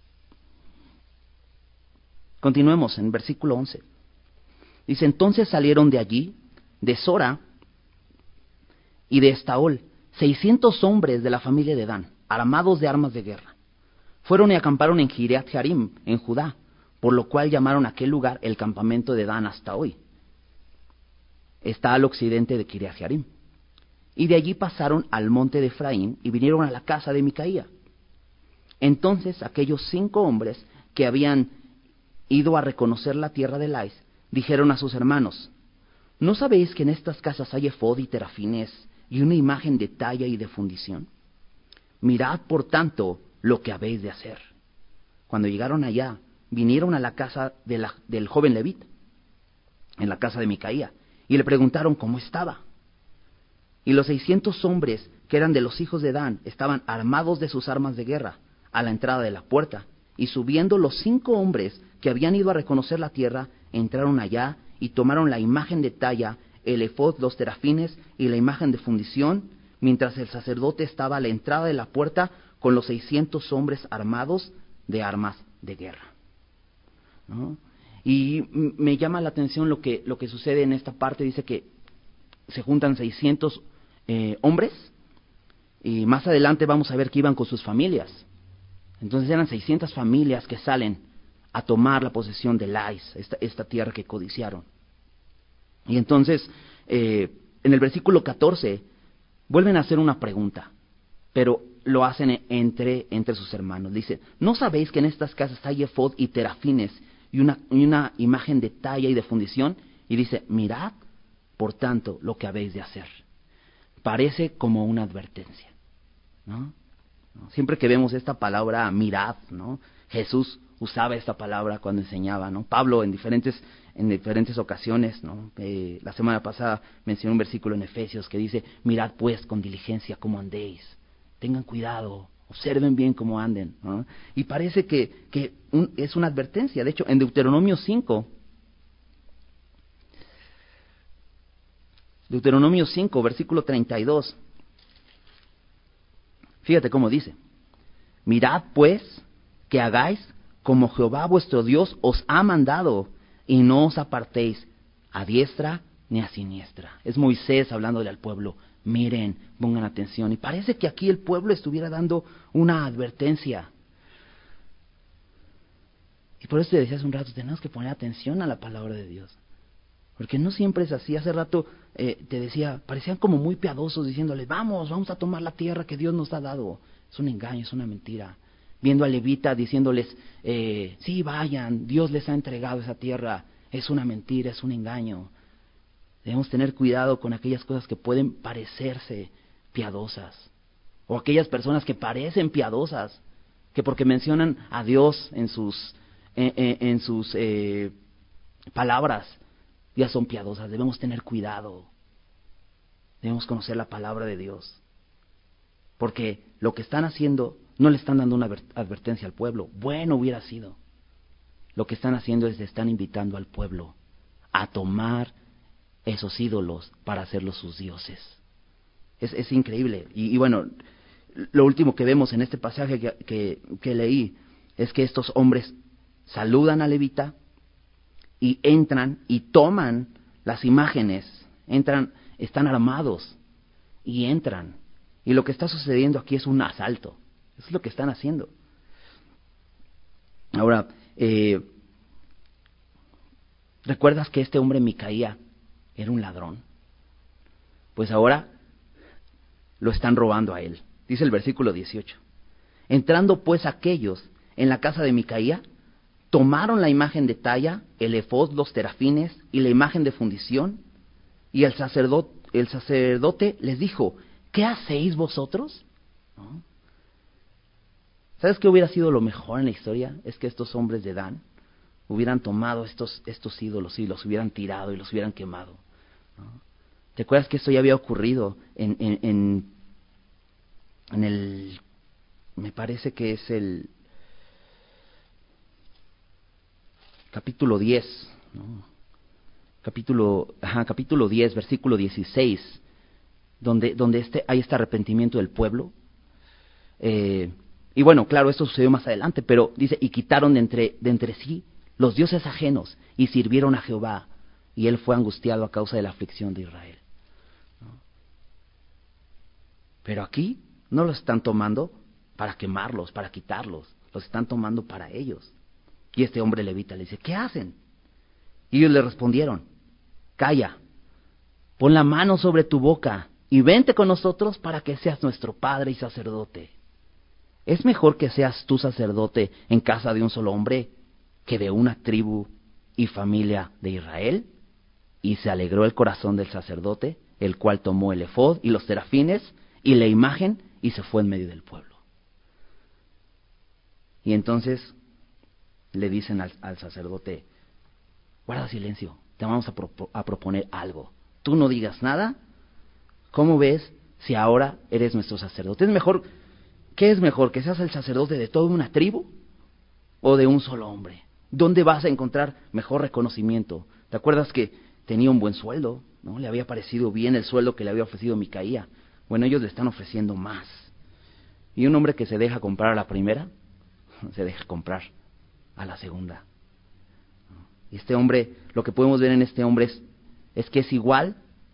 Continuemos en versículo 11. Dice, entonces salieron de allí, de Sora y de Estaol, 600 hombres de la familia de Dan, armados de armas de guerra. Fueron y acamparon en Kiriat Jearim, en Judá, por lo cual llamaron a aquel lugar el campamento de Dan hasta hoy. Está al occidente de Kiriat Jearim. Y de allí pasaron al monte de Efraín y vinieron a la casa de Micaía. Entonces aquellos 5 hombres que habían ido a reconocer la tierra de Lais, dijeron a sus hermanos, ¿no sabéis que en estas casas hay efod y terafines y una imagen de talla y de fundición? Mirad, por tanto, lo que habéis de hacer. Cuando llegaron allá, vinieron a la casa del joven Levit, en la casa de Micaía, y le preguntaron cómo estaba. Y los 600 hombres que eran de los hijos de Dan estaban armados de sus armas de guerra a la entrada de la puerta. Y subiendo los 5 hombres que habían ido a reconocer la tierra, entraron allá y tomaron la imagen de talla, el efod, los terafines y la imagen de fundición, mientras el sacerdote estaba a la entrada de la puerta con los 600 hombres armados de armas de guerra, ¿no? Y me llama la atención lo que sucede en esta parte. Dice que se juntan 600 hombres, y más adelante vamos a ver que iban con sus familias. Entonces eran 600 familias que salen a tomar la posesión de Lais, esta tierra que codiciaron. Y entonces, en el versículo 14, vuelven a hacer una pregunta, pero lo hacen entre sus hermanos. Dice, ¿no sabéis que en estas casas hay efod y terafines y una imagen de talla y de fundición? Y dice, mirad, por tanto, lo que habéis de hacer. Parece como una advertencia, ¿no? Siempre que vemos esta palabra, mirad, ¿no?, Jesús usaba esta palabra cuando enseñaba, ¿no? Pablo en diferentes ocasiones, ¿no? La semana pasada mencioné un versículo en Efesios que dice, mirad pues con diligencia cómo andéis, tengan cuidado, observen bien cómo anden, ¿no? Y parece que es una advertencia. De hecho, en Deuteronomio 5, Deuteronomio 5, versículo 32. Fíjate cómo dice: mirad pues que hagáis como Jehová vuestro Dios os ha mandado, y no os apartéis a diestra ni a siniestra. Es Moisés hablándole al pueblo. Miren, pongan atención. Y parece que aquí el pueblo estuviera dando una advertencia. Y por eso te decía hace un rato, tenemos que poner atención a la palabra de Dios. Porque no siempre es así. Hace rato te decía, parecían como muy piadosos diciéndoles, vamos a tomar la tierra que Dios nos ha dado. Es un engaño, es una mentira. Viendo a Levita diciéndoles, sí, vayan, Dios les ha entregado esa tierra. Es una mentira, es un engaño. Debemos tener cuidado con aquellas cosas que pueden parecerse piadosas. O aquellas personas que parecen piadosas, que porque mencionan a Dios en sus palabras, ya son piadosas. Debemos tener cuidado. Debemos conocer la palabra de Dios. Porque lo que están haciendo, no le están dando una advertencia al pueblo. Bueno hubiera sido. Lo que están haciendo es, están invitando al pueblo a tomar esos ídolos para hacerlos sus dioses. Es increíble. Y bueno, lo último que vemos en este pasaje que leí es que estos hombres saludan a Levita y entran y toman las imágenes, están armados y entran. Y lo que está sucediendo aquí es un asalto. Eso es lo que están haciendo. Ahora, ¿recuerdas que este hombre Micaía era un ladrón? Pues ahora lo están robando a él. Dice el versículo 18. Entrando pues aquellos en la casa de Micaía, tomaron la imagen de talla, el efod, los terafines y la imagen de fundición, y el sacerdote les dijo, ¿qué hacéis vosotros? ¿No? ¿Sabes qué hubiera sido lo mejor en la historia? Es que estos hombres de Dan hubieran tomado estos ídolos y los hubieran tirado y los hubieran quemado, ¿no? ¿Te acuerdas que esto ya había ocurrido en el, me parece que es el capítulo 10, ¿no? Capítulo 10, versículo 16, donde hay este arrepentimiento del pueblo. Y bueno, claro, esto sucedió más adelante, pero dice, y quitaron de entre sí los dioses ajenos y sirvieron a Jehová, y él fue angustiado a causa de la aflicción de Israel, ¿no? Pero aquí no los están tomando para quemarlos, para quitarlos, los están tomando para ellos. Y este hombre levita le dice, ¿qué hacen? Y ellos le respondieron, calla, pon la mano sobre tu boca y vente con nosotros para que seas nuestro padre y sacerdote. ¿Es mejor que seas tú sacerdote en casa de un solo hombre que de una tribu y familia de Israel? Y se alegró el corazón del sacerdote, el cual tomó el efod y los serafines y la imagen y se fue en medio del pueblo. Y entonces le dicen al sacerdote, guarda silencio, te vamos a proponer algo. Tú no digas nada. ¿Cómo ves si ahora eres nuestro sacerdote? ¿Qué es mejor, que seas el sacerdote de toda una tribu o de un solo hombre? ¿Dónde vas a encontrar mejor reconocimiento? ¿Te acuerdas que tenía un buen sueldo, ¿no? Le había parecido bien el sueldo que le había ofrecido Micaía. Bueno, ellos le están ofreciendo más. Y un hombre que se deja comprar a la primera, se deja comprar a la segunda. Y este hombre, lo que podemos ver en este hombre es que es igual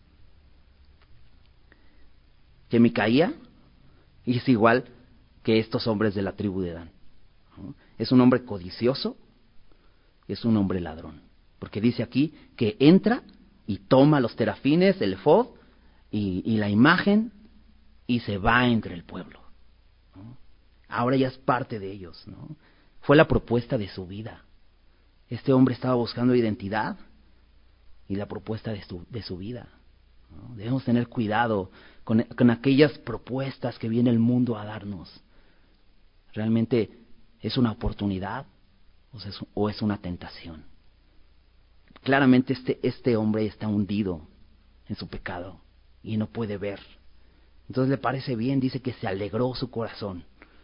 que Micaía y es igual que estos hombres de la tribu de Dan, ¿no? Es un hombre codicioso, es un hombre ladrón, porque dice aquí que entra y toma los terafines, el efod y la imagen y se va entre el pueblo, ¿no? Ahora ya es parte de ellos, ¿no? Fue la propuesta de su vida. Este hombre estaba buscando identidad y la propuesta de su vida, ¿no? Debemos tener cuidado con aquellas propuestas que viene el mundo a darnos. ¿Realmente es una oportunidad o es una tentación? Claramente este hombre está hundido en su pecado y no puede ver. Entonces le parece bien, dice que se alegró su corazón.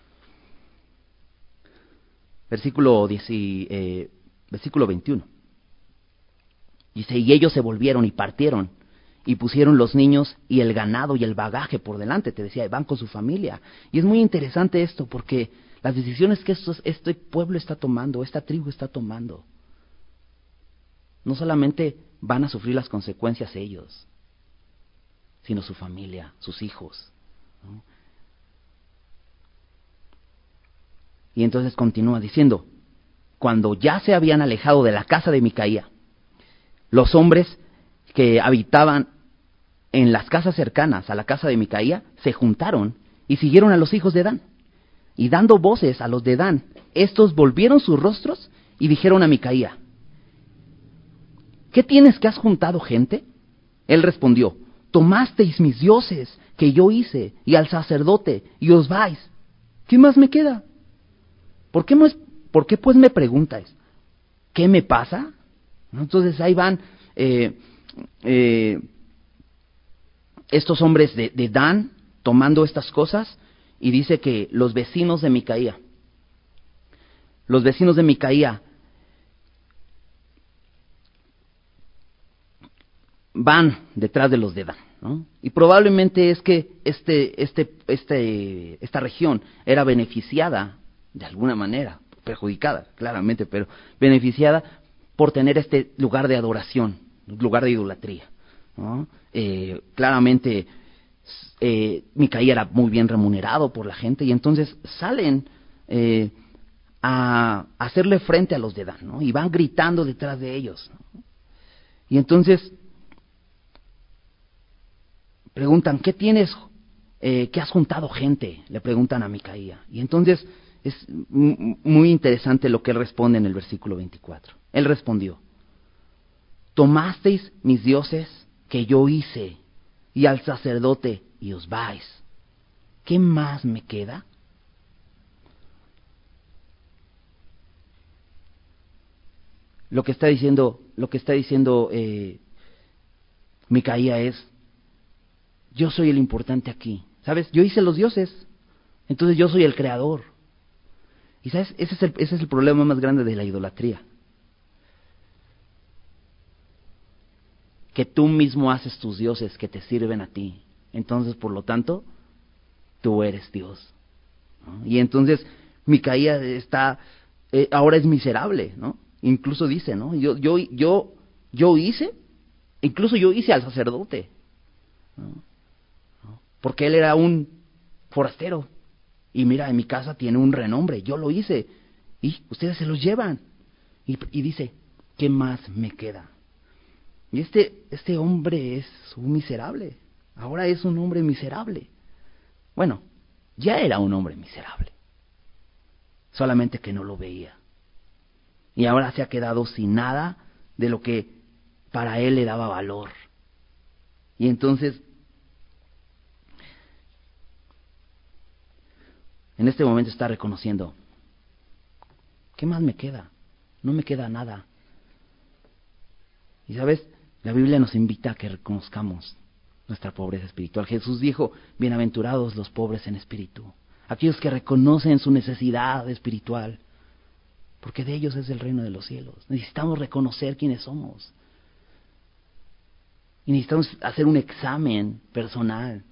Versículo 21. Dice, y ellos se volvieron y partieron y pusieron los niños y el ganado y el bagaje por delante, te decía, van con su familia. Y es muy interesante esto, porque las decisiones que este pueblo está tomando, esta tribu está tomando, no solamente van a sufrir las consecuencias ellos, sino su familia, sus hijos, ¿no? Y entonces continúa diciendo, cuando ya se habían alejado de la casa de Micaía, los hombres que habitaban en las casas cercanas a la casa de Micaía se juntaron y siguieron a los hijos de Dan. Y dando voces a los de Dan, estos volvieron sus rostros y dijeron a Micaía, ¿qué tienes que has juntado gente? Él respondió, tomasteis mis dioses que yo hice y al sacerdote y os vais. ¿Qué más me queda? ¿Por qué pues me preguntáis? ¿Qué me pasa? Entonces ahí van estos hombres de Dan tomando estas cosas y dice que los vecinos de Micaía van detrás de los de Dan, ¿no? Y probablemente es que esta región era beneficiada de alguna manera, perjudicada claramente, pero beneficiada por tener este lugar de adoración, lugar de idolatría, ¿no? Claramente Micaía era muy bien remunerado por la gente y entonces salen a hacerle frente a los de Dan, ¿no? Y van gritando detrás de ellos, ¿no? Y entonces preguntan, ¿qué tienes? ¿Qué has juntado gente? Le preguntan a Micaía. Y entonces es muy interesante lo que él responde en el versículo 24. Él respondió, tomasteis mis dioses que yo hice y al sacerdote y os vais. ¿Qué más me queda? Lo que está diciendo Micaía es, yo soy el importante aquí, ¿sabes? Yo hice los dioses, entonces yo soy el creador. Y ¿sabes? Ese es el problema más grande de la idolatría. Que tú mismo haces tus dioses que te sirven a ti. Entonces, por lo tanto, tú eres Dios, ¿no? Y entonces Micaía ahora es miserable, ¿no? Incluso dice, ¿no? Yo hice, incluso yo hice al sacerdote, ¿no? Porque él era un forastero. Y mira, en mi casa tiene un renombre, yo lo hice. Y ustedes se los llevan. Y dice, ¿qué más me queda? Y este hombre es un miserable. Ahora es un hombre miserable. Bueno, ya era un hombre miserable. Solamente que no lo veía. Y ahora se ha quedado sin nada de lo que para él le daba valor. Y entonces, en este momento está reconociendo, ¿qué más me queda? No me queda nada. Y sabes, la Biblia nos invita a que reconozcamos nuestra pobreza espiritual. Jesús dijo, bienaventurados los pobres en espíritu, aquellos que reconocen su necesidad espiritual, porque de ellos es el reino de los cielos. Necesitamos reconocer quiénes somos. Y necesitamos hacer un examen personal.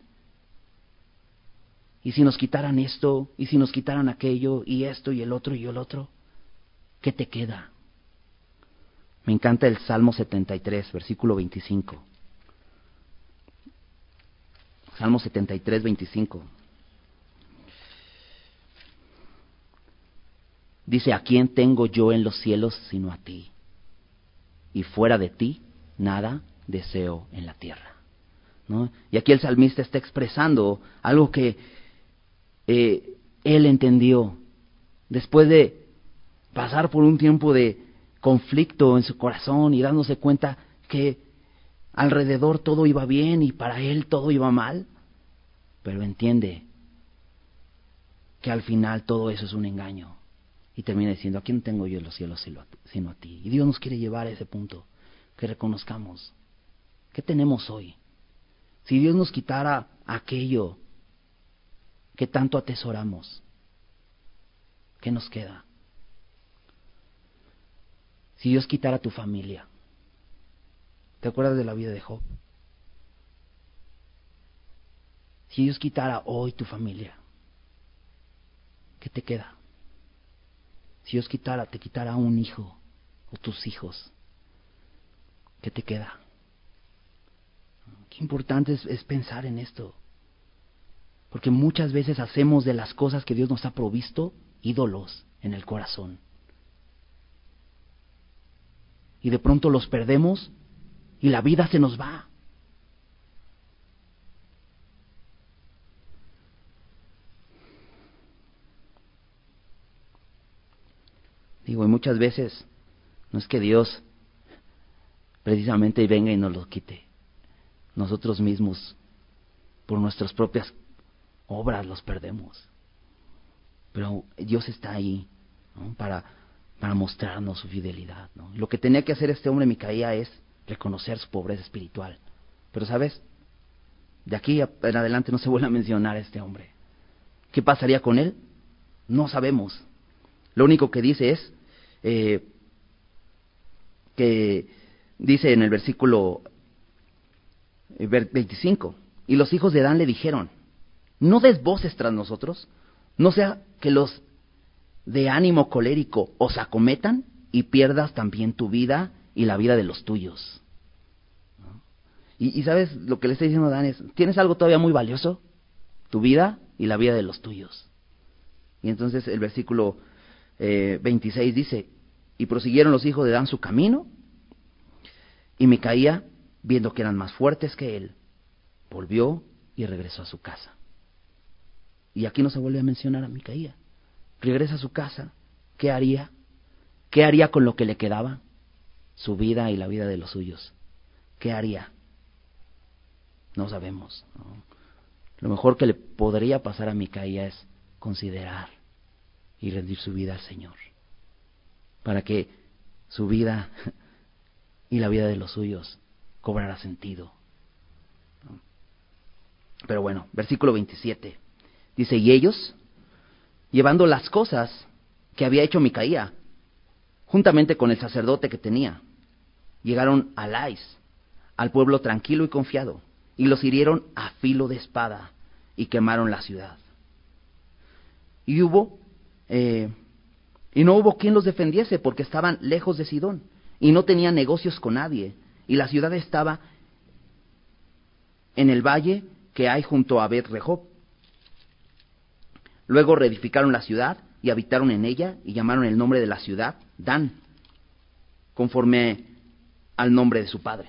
Y si nos quitaran esto, y si nos quitaran aquello, y esto, y el otro, ¿qué te queda? Me encanta el Salmo 73, versículo 25. Salmo 73, 25. Dice, ¿a quién tengo yo en los cielos sino a ti? Y fuera de ti, nada deseo en la tierra, ¿no? Y aquí el salmista está expresando algo que él entendió después de pasar por un tiempo de conflicto en su corazón y dándose cuenta que alrededor todo iba bien y para él todo iba mal, pero entiende que al final todo eso es un engaño y termina diciendo, ¿a quién tengo yo en los cielos sino a ti? Y Dios nos quiere llevar a ese punto, que reconozcamos ¿qué tenemos hoy? Si Dios nos quitara aquello que tanto atesoramos, ¿qué nos queda? Si Dios quitara tu familia, ¿te acuerdas de la vida de Job? Si Dios quitara hoy tu familia, ¿qué te queda? Si Dios te quitara un hijo o tus hijos, ¿qué te queda? Qué importante es pensar en esto. Porque muchas veces hacemos de las cosas que Dios nos ha provisto ídolos en el corazón. Y de pronto los perdemos y la vida se nos va. Digo, y muchas veces no es que Dios precisamente venga y nos los quite. Nosotros mismos, por nuestras propias obras, los perdemos. Pero Dios está ahí, ¿no? para mostrarnos su fidelidad, ¿no? Lo que tenía que hacer este hombre Micaía es reconocer su pobreza espiritual. Pero ¿sabes? De aquí en adelante no se vuelve a mencionar a este hombre. ¿Qué pasaría con él? No sabemos. Lo único que dice es que dice en el versículo 25, y los hijos de Dan le dijeron, no des voces tras nosotros, no sea que los de ánimo colérico os acometan y pierdas también tu vida y la vida de los tuyos. ¿No? Y sabes lo que le está diciendo Dan es, ¿tienes algo todavía muy valioso? Tu vida y la vida de los tuyos. Y entonces el versículo 26 dice, y prosiguieron los hijos de Dan su camino, y Micaía, viendo que eran más fuertes que él, volvió y regresó a su casa. Y aquí no se vuelve a mencionar a Micaía. Regresa a su casa. ¿Qué haría? ¿Qué haría con lo que le quedaba? Su vida y la vida de los suyos. ¿Qué haría? No sabemos, ¿no? Lo mejor que le podría pasar a Micaía es considerar y rendir su vida al Señor, para que su vida y la vida de los suyos cobrara sentido. Pero bueno, versículo 27 dice, y ellos, llevando las cosas que había hecho Micaía, juntamente con el sacerdote que tenía, llegaron a Lais, al pueblo tranquilo y confiado, y los hirieron a filo de espada y quemaron la ciudad. Y no hubo quien los defendiese, porque estaban lejos de Sidón y no tenían negocios con nadie, y la ciudad estaba en el valle que hay junto a Bet-Rehob. Luego reedificaron la ciudad y habitaron en ella, y llamaron el nombre de la ciudad Dan, conforme al nombre de su padre,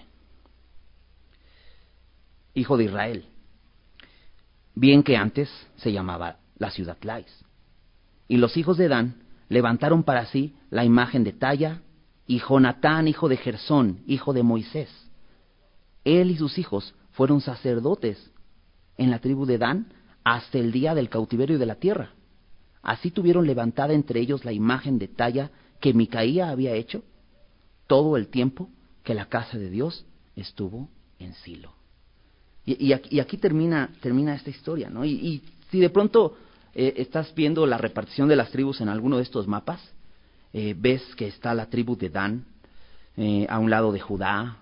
hijo de Israel, bien que antes se llamaba la ciudad Lais. Y los hijos de Dan levantaron para sí la imagen de Talla, y Jonatán, hijo de Gersón, hijo de Moisés. Él y sus hijos fueron sacerdotes en la tribu de Dan hasta el día del cautiverio de la tierra. Así tuvieron levantada entre ellos la imagen de Talla que Micaía había hecho todo el tiempo que la casa de Dios estuvo en Silo. Y aquí termina esta historia, ¿no? Y si de pronto estás viendo la repartición de las tribus en alguno de estos mapas, ves que está la tribu de Dan a un lado de Judá,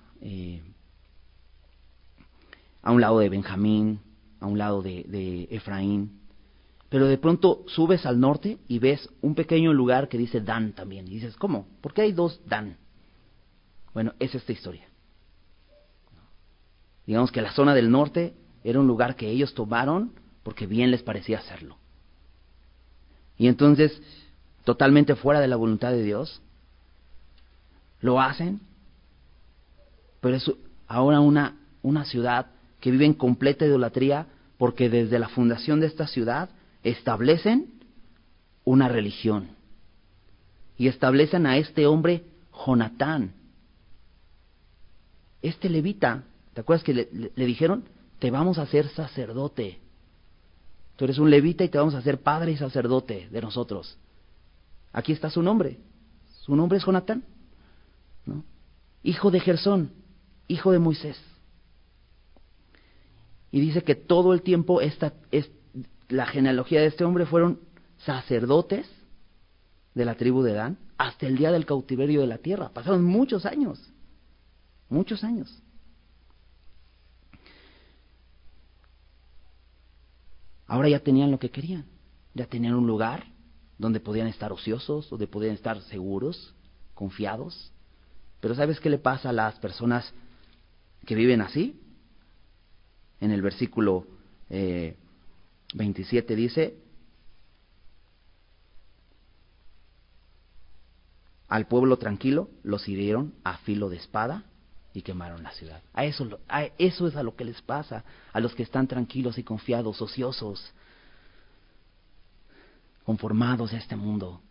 a un lado de Benjamín, a un lado de Efraín. Pero de pronto subes al norte y ves un pequeño lugar que dice Dan también. Y dices, ¿cómo? ¿Por qué hay dos Dan? Bueno, es esta historia. Digamos que la zona del norte era un lugar que ellos tomaron porque bien les parecía hacerlo. Y entonces, totalmente fuera de la voluntad de Dios, lo hacen, pero es ahora una ciudad que vive en completa idolatría, porque desde la fundación de esta ciudad establecen una religión. Y establecen a este hombre Jonatán, este levita. ¿Te acuerdas que le dijeron? Te vamos a hacer sacerdote. Tú eres un levita y te vamos a hacer padre y sacerdote de nosotros. Aquí está su nombre. Su nombre es Jonatán, ¿no? Hijo de Gersón, hijo de Moisés. Y dice que todo el tiempo la genealogía de este hombre fueron sacerdotes de la tribu de Dan hasta el día del cautiverio de la tierra. Pasaron muchos años. Muchos años. Ahora ya tenían lo que querían. Ya tenían un lugar donde podían estar ociosos, donde podían estar seguros, confiados. Pero ¿sabes qué le pasa a las personas que viven así? En el versículo 27 dice: al pueblo tranquilo los hirieron a filo de espada y quemaron la ciudad. Eso es a lo que les pasa a los que están tranquilos y confiados, ociosos, conformados a este mundo.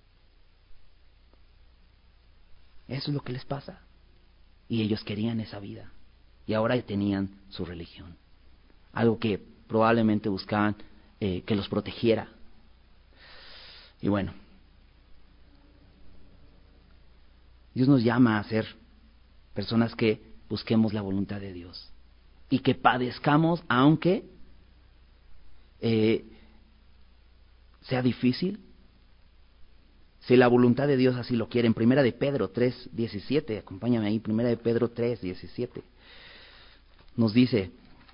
Eso es lo que les pasa. Y ellos querían esa vida. Y ahora tenían su religión. Algo que probablemente buscaban que los protegiera. Y bueno, Dios nos llama a ser personas que busquemos la voluntad de Dios. Y que padezcamos, aunque sea difícil, si la voluntad de Dios así lo quiere. En Primera de Pedro 3:17, acompáñame ahí, Primera de Pedro 3:17, nos dice: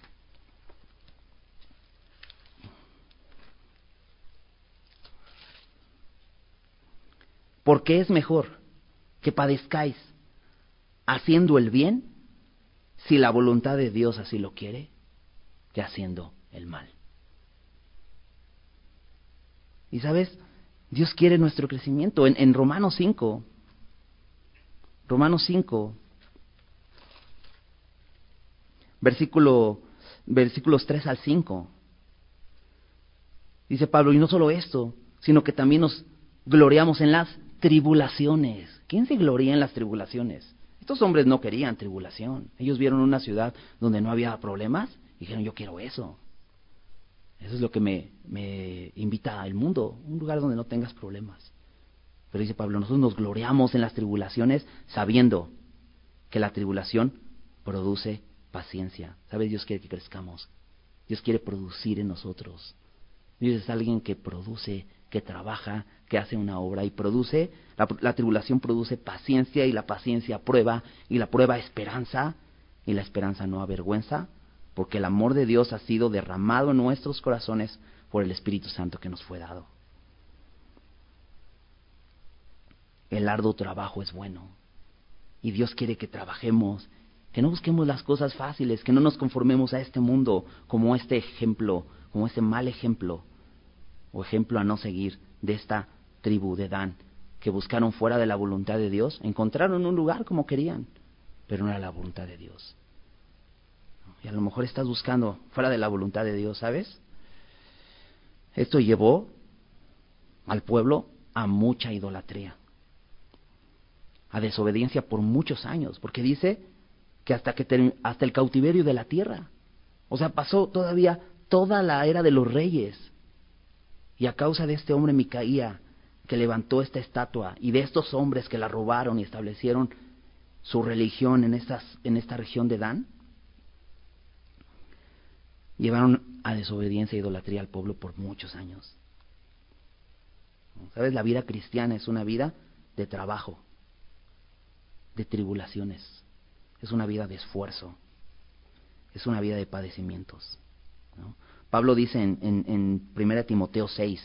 porque es mejor que padezcáis haciendo el bien, si la voluntad de Dios así lo quiere, que haciendo el mal. Y sabes, Dios quiere nuestro crecimiento. En Romanos 5, versículos 3 al 5, dice Pablo: y no solo esto, sino que también nos gloriamos en las tribulaciones. ¿Quién se gloria en las tribulaciones? Estos hombres no querían tribulación. Ellos vieron una ciudad donde no había problemas y dijeron: yo quiero eso. Eso es lo que me invita al mundo, un lugar donde no tengas problemas. Pero dice Pablo: nosotros nos gloriamos en las tribulaciones, sabiendo que la tribulación produce paciencia. ¿Sabes? Dios quiere que crezcamos. Dios quiere producir en nosotros. Dios es alguien que produce, que trabaja, que hace una obra y produce. La tribulación produce paciencia, y la paciencia prueba, y la prueba esperanza, y la esperanza no avergüenza, porque el amor de Dios ha sido derramado en nuestros corazones por el Espíritu Santo que nos fue dado. El arduo trabajo es bueno, y Dios quiere que trabajemos, que no busquemos las cosas fáciles, que no nos conformemos a este mundo como este ejemplo, como este mal ejemplo, o ejemplo a no seguir de esta tribu de Dan, que buscaron fuera de la voluntad de Dios. Encontraron un lugar como querían, pero no era la voluntad de Dios. Y a lo mejor estás buscando fuera de la voluntad de Dios, ¿sabes? Esto llevó al pueblo a mucha idolatría, a desobediencia por muchos años, porque dice que hasta el cautiverio de la tierra. O sea, pasó todavía toda la era de los reyes. Y a causa de este hombre Micaía, que levantó esta estatua, y de estos hombres que la robaron y establecieron su religión en esta región de Dan, llevaron a desobediencia e idolatría al pueblo por muchos años. ¿Sabes? La vida cristiana es una vida de trabajo, de tribulaciones, es una vida de esfuerzo, es una vida de padecimientos, ¿no? Pablo dice en 1 Timoteo 6,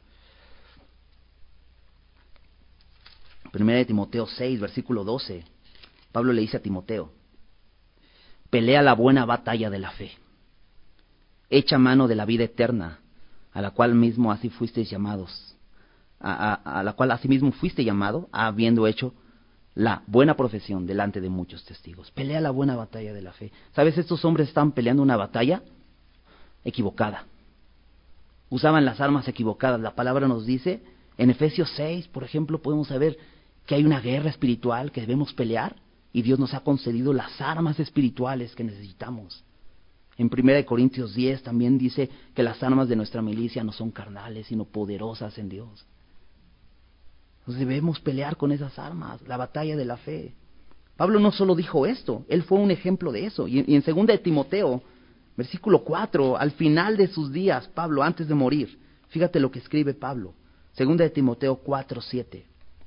1 Timoteo 6, versículo 12, Pablo le dice a Timoteo: pelea la buena batalla de la fe, echa mano de la vida eterna, a la cual mismo así fuisteis llamados, a la cual asimismo fuiste llamado, habiendo hecho la buena profesión delante de muchos testigos. Pelea la buena batalla de la fe. ¿Sabes? Estos hombres estaban peleando una batalla equivocada. Usaban las armas equivocadas. La palabra nos dice, en Efesios 6, por ejemplo, podemos saber que hay una guerra espiritual que debemos pelear, y Dios nos ha concedido las armas espirituales que necesitamos. En 1 Corintios 10 también dice que las armas de nuestra milicia no son carnales, sino poderosas en Dios. Entonces debemos pelear con esas armas, la batalla de la fe. Pablo no solo dijo esto, él fue un ejemplo de eso. Y en 2 de Timoteo, versículo 4, al final de sus días, Pablo, antes de morir, fíjate lo que escribe Pablo. 2 de Timoteo 4:7.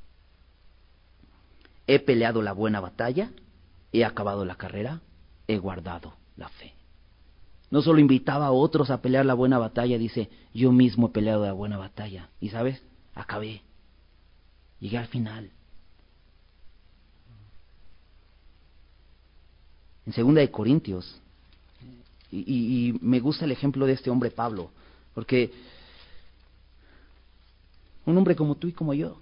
He peleado la buena batalla, he acabado la carrera, he guardado la fe. No solo invitaba a otros a pelear la buena batalla, dice, yo mismo he peleado la buena batalla. Y ¿sabes? Acabé. Llegué al final. En 2 Corintios, y me gusta el ejemplo de este hombre Pablo, porque un hombre como tú y como yo,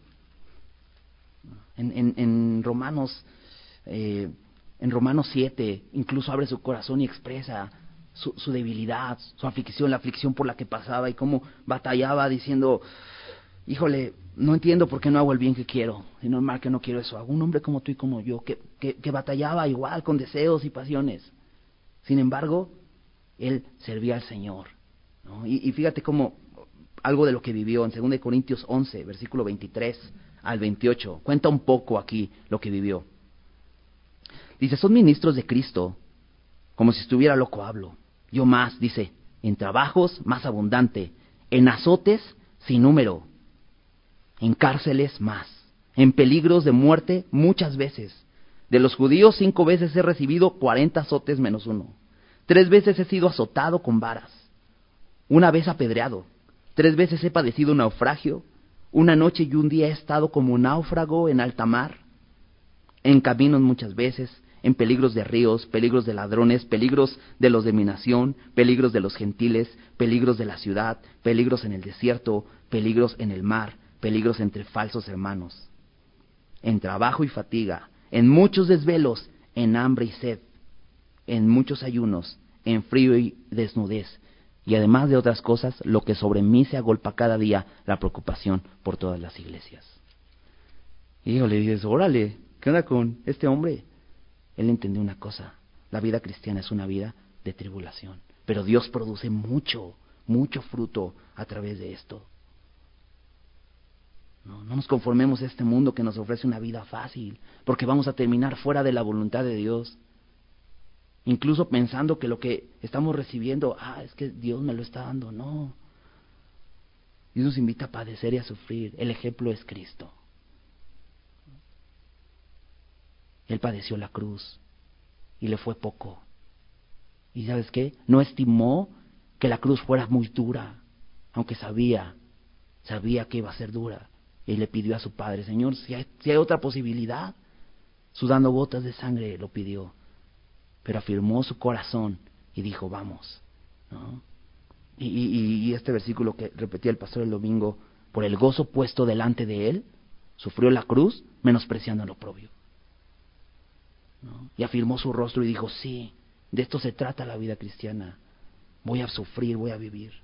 en Romanos, en Romanos 7, incluso abre su corazón y expresa su debilidad, su aflicción, la aflicción por la que pasaba y cómo batallaba diciendo, híjole, no entiendo por qué no hago el bien que quiero, sino el mal que no quiero, eso hago. Un hombre como tú y como yo, que batallaba igual con deseos y pasiones. Sin embargo, él servía al Señor, ¿no? Y fíjate cómo algo de lo que vivió en 2 Corintios 11, versículo 23 al 28. Cuenta un poco aquí lo que vivió. Dice, son ministros de Cristo, como si estuviera loco hablo. Yo más, dice, en trabajos más abundante, en azotes sin número, en cárceles más, en peligros de muerte muchas veces. De los judíos 5 veces he recibido 40 azotes menos 1. 3 veces he sido azotado con varas. 1 vez apedreado. 3 veces he padecido naufragio. 1 noche y 1 día he estado como náufrago en alta mar. En caminos muchas veces, en peligros de ríos, peligros de ladrones, peligros de los de mi nación, peligros de los gentiles, peligros de la ciudad, peligros en el desierto, peligros en el mar, peligros entre falsos hermanos. En trabajo y fatiga, en muchos desvelos, en hambre y sed, en muchos ayunos, en frío y desnudez, y además de otras cosas, lo que sobre mí se agolpa cada día, la preocupación por todas las iglesias. Y le dices, órale, ¿qué onda con este hombre? Él entendió una cosa, la vida cristiana es una vida de tribulación, pero Dios produce mucho fruto a través de esto. No nos conformemos a este mundo que nos ofrece una vida fácil, porque vamos a terminar fuera de la voluntad de Dios. Incluso pensando que lo que estamos recibiendo, es que Dios me lo está dando. No. Dios nos invita a padecer y a sufrir. El ejemplo es Cristo. Él padeció la cruz y le fue poco. ¿Y sabes qué? No estimó que la cruz fuera muy dura, aunque sabía que iba a ser dura. Y le pidió a su Padre, Señor, si hay otra posibilidad, sudando gotas de sangre lo pidió. Pero afirmó su corazón y dijo, vamos, ¿no? Y este versículo que repetía el pastor el domingo, por el gozo puesto delante de él, sufrió la cruz, menospreciando lo propio, ¿no? Y afirmó su rostro y dijo, sí, de esto se trata la vida cristiana. Voy a sufrir, voy a vivir.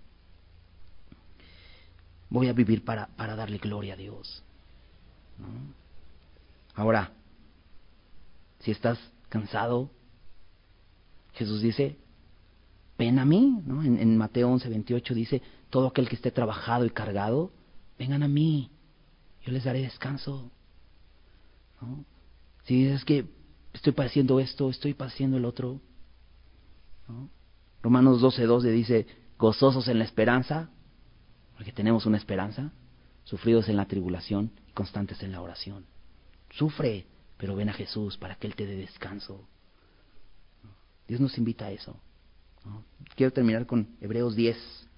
Voy a vivir para darle gloria a Dios, ¿no? Ahora, si estás cansado, Jesús dice, ven a mí, ¿no? En Mateo 11:28 dice, todo aquel que esté trabajado y cargado, vengan a mí, yo les daré descanso, ¿no? Si dices que estoy padeciendo esto, estoy padeciendo el otro, ¿no? Romanos 12:2 dice, gozosos en la esperanza, porque tenemos una esperanza, sufridos en la tribulación y constantes en la oración. Sufre, pero ven a Jesús para que Él te dé descanso. Dios nos invita a eso, ¿no? Quiero terminar con Hebreos 10.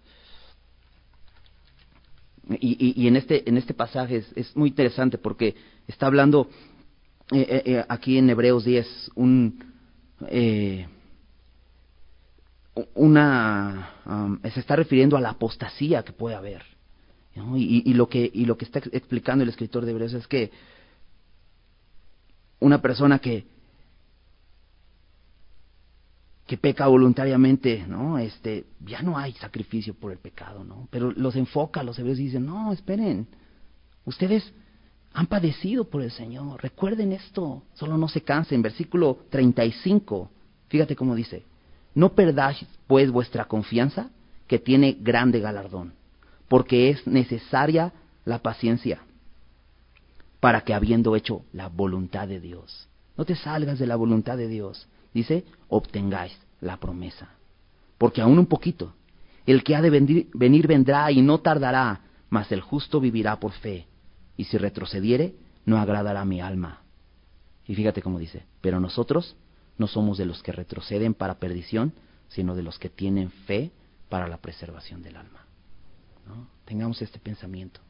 Y en este pasaje es muy interesante porque está hablando aquí en Hebreos 10 se está refiriendo a la apostasía que puede haber, ¿no? Y lo que está explicando el escritor de Hebreos es que una persona que peca voluntariamente, ¿no? Ya no hay sacrificio por el pecado, ¿no? Pero los enfoca los hebreos y dicen, no, esperen, ustedes han padecido por el Señor, recuerden esto, solo no se cansen. Versículo 35, fíjate cómo dice, no perdáis pues vuestra confianza, que tiene grande galardón, porque es necesaria la paciencia, para que habiendo hecho la voluntad de Dios, no te salgas de la voluntad de Dios, dice, obtengáis la promesa. Porque aún un poquito, el que ha de venir vendrá y no tardará, mas el justo vivirá por fe, y si retrocediere, no agradará a mi alma. Y fíjate cómo dice, pero nosotros no somos de los que retroceden para perdición, sino de los que tienen fe para la preservación del alma, ¿no? Tengamos este pensamiento.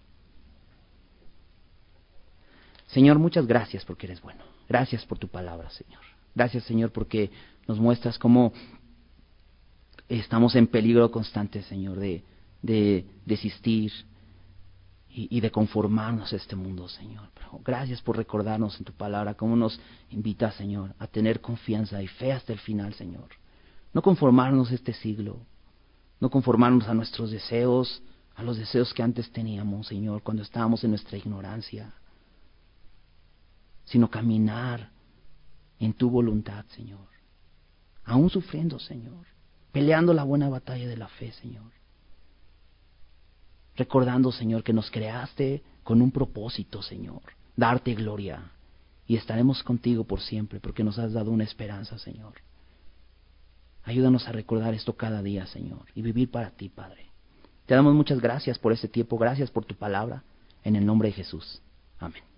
Señor, muchas gracias porque eres bueno. Gracias por tu palabra, Señor. Gracias, Señor, porque nos muestras cómo estamos en peligro constante, Señor, de desistir y de conformarnos a este mundo, Señor. Pero gracias por recordarnos en tu palabra cómo nos invitas, Señor, a tener confianza y fe hasta el final, Señor. No conformarnos a este siglo, no conformarnos a nuestros deseos, a los deseos que antes teníamos, Señor, cuando estábamos en nuestra ignorancia, sino caminar en tu voluntad, Señor, aún sufriendo, Señor, peleando la buena batalla de la fe, Señor, recordando, Señor, que nos creaste con un propósito, Señor, darte gloria, y estaremos contigo por siempre, porque nos has dado una esperanza, Señor. Ayúdanos a recordar esto cada día, Señor, y vivir para ti, Padre. Te damos muchas gracias por este tiempo, gracias por tu palabra, en el nombre de Jesús. Amén.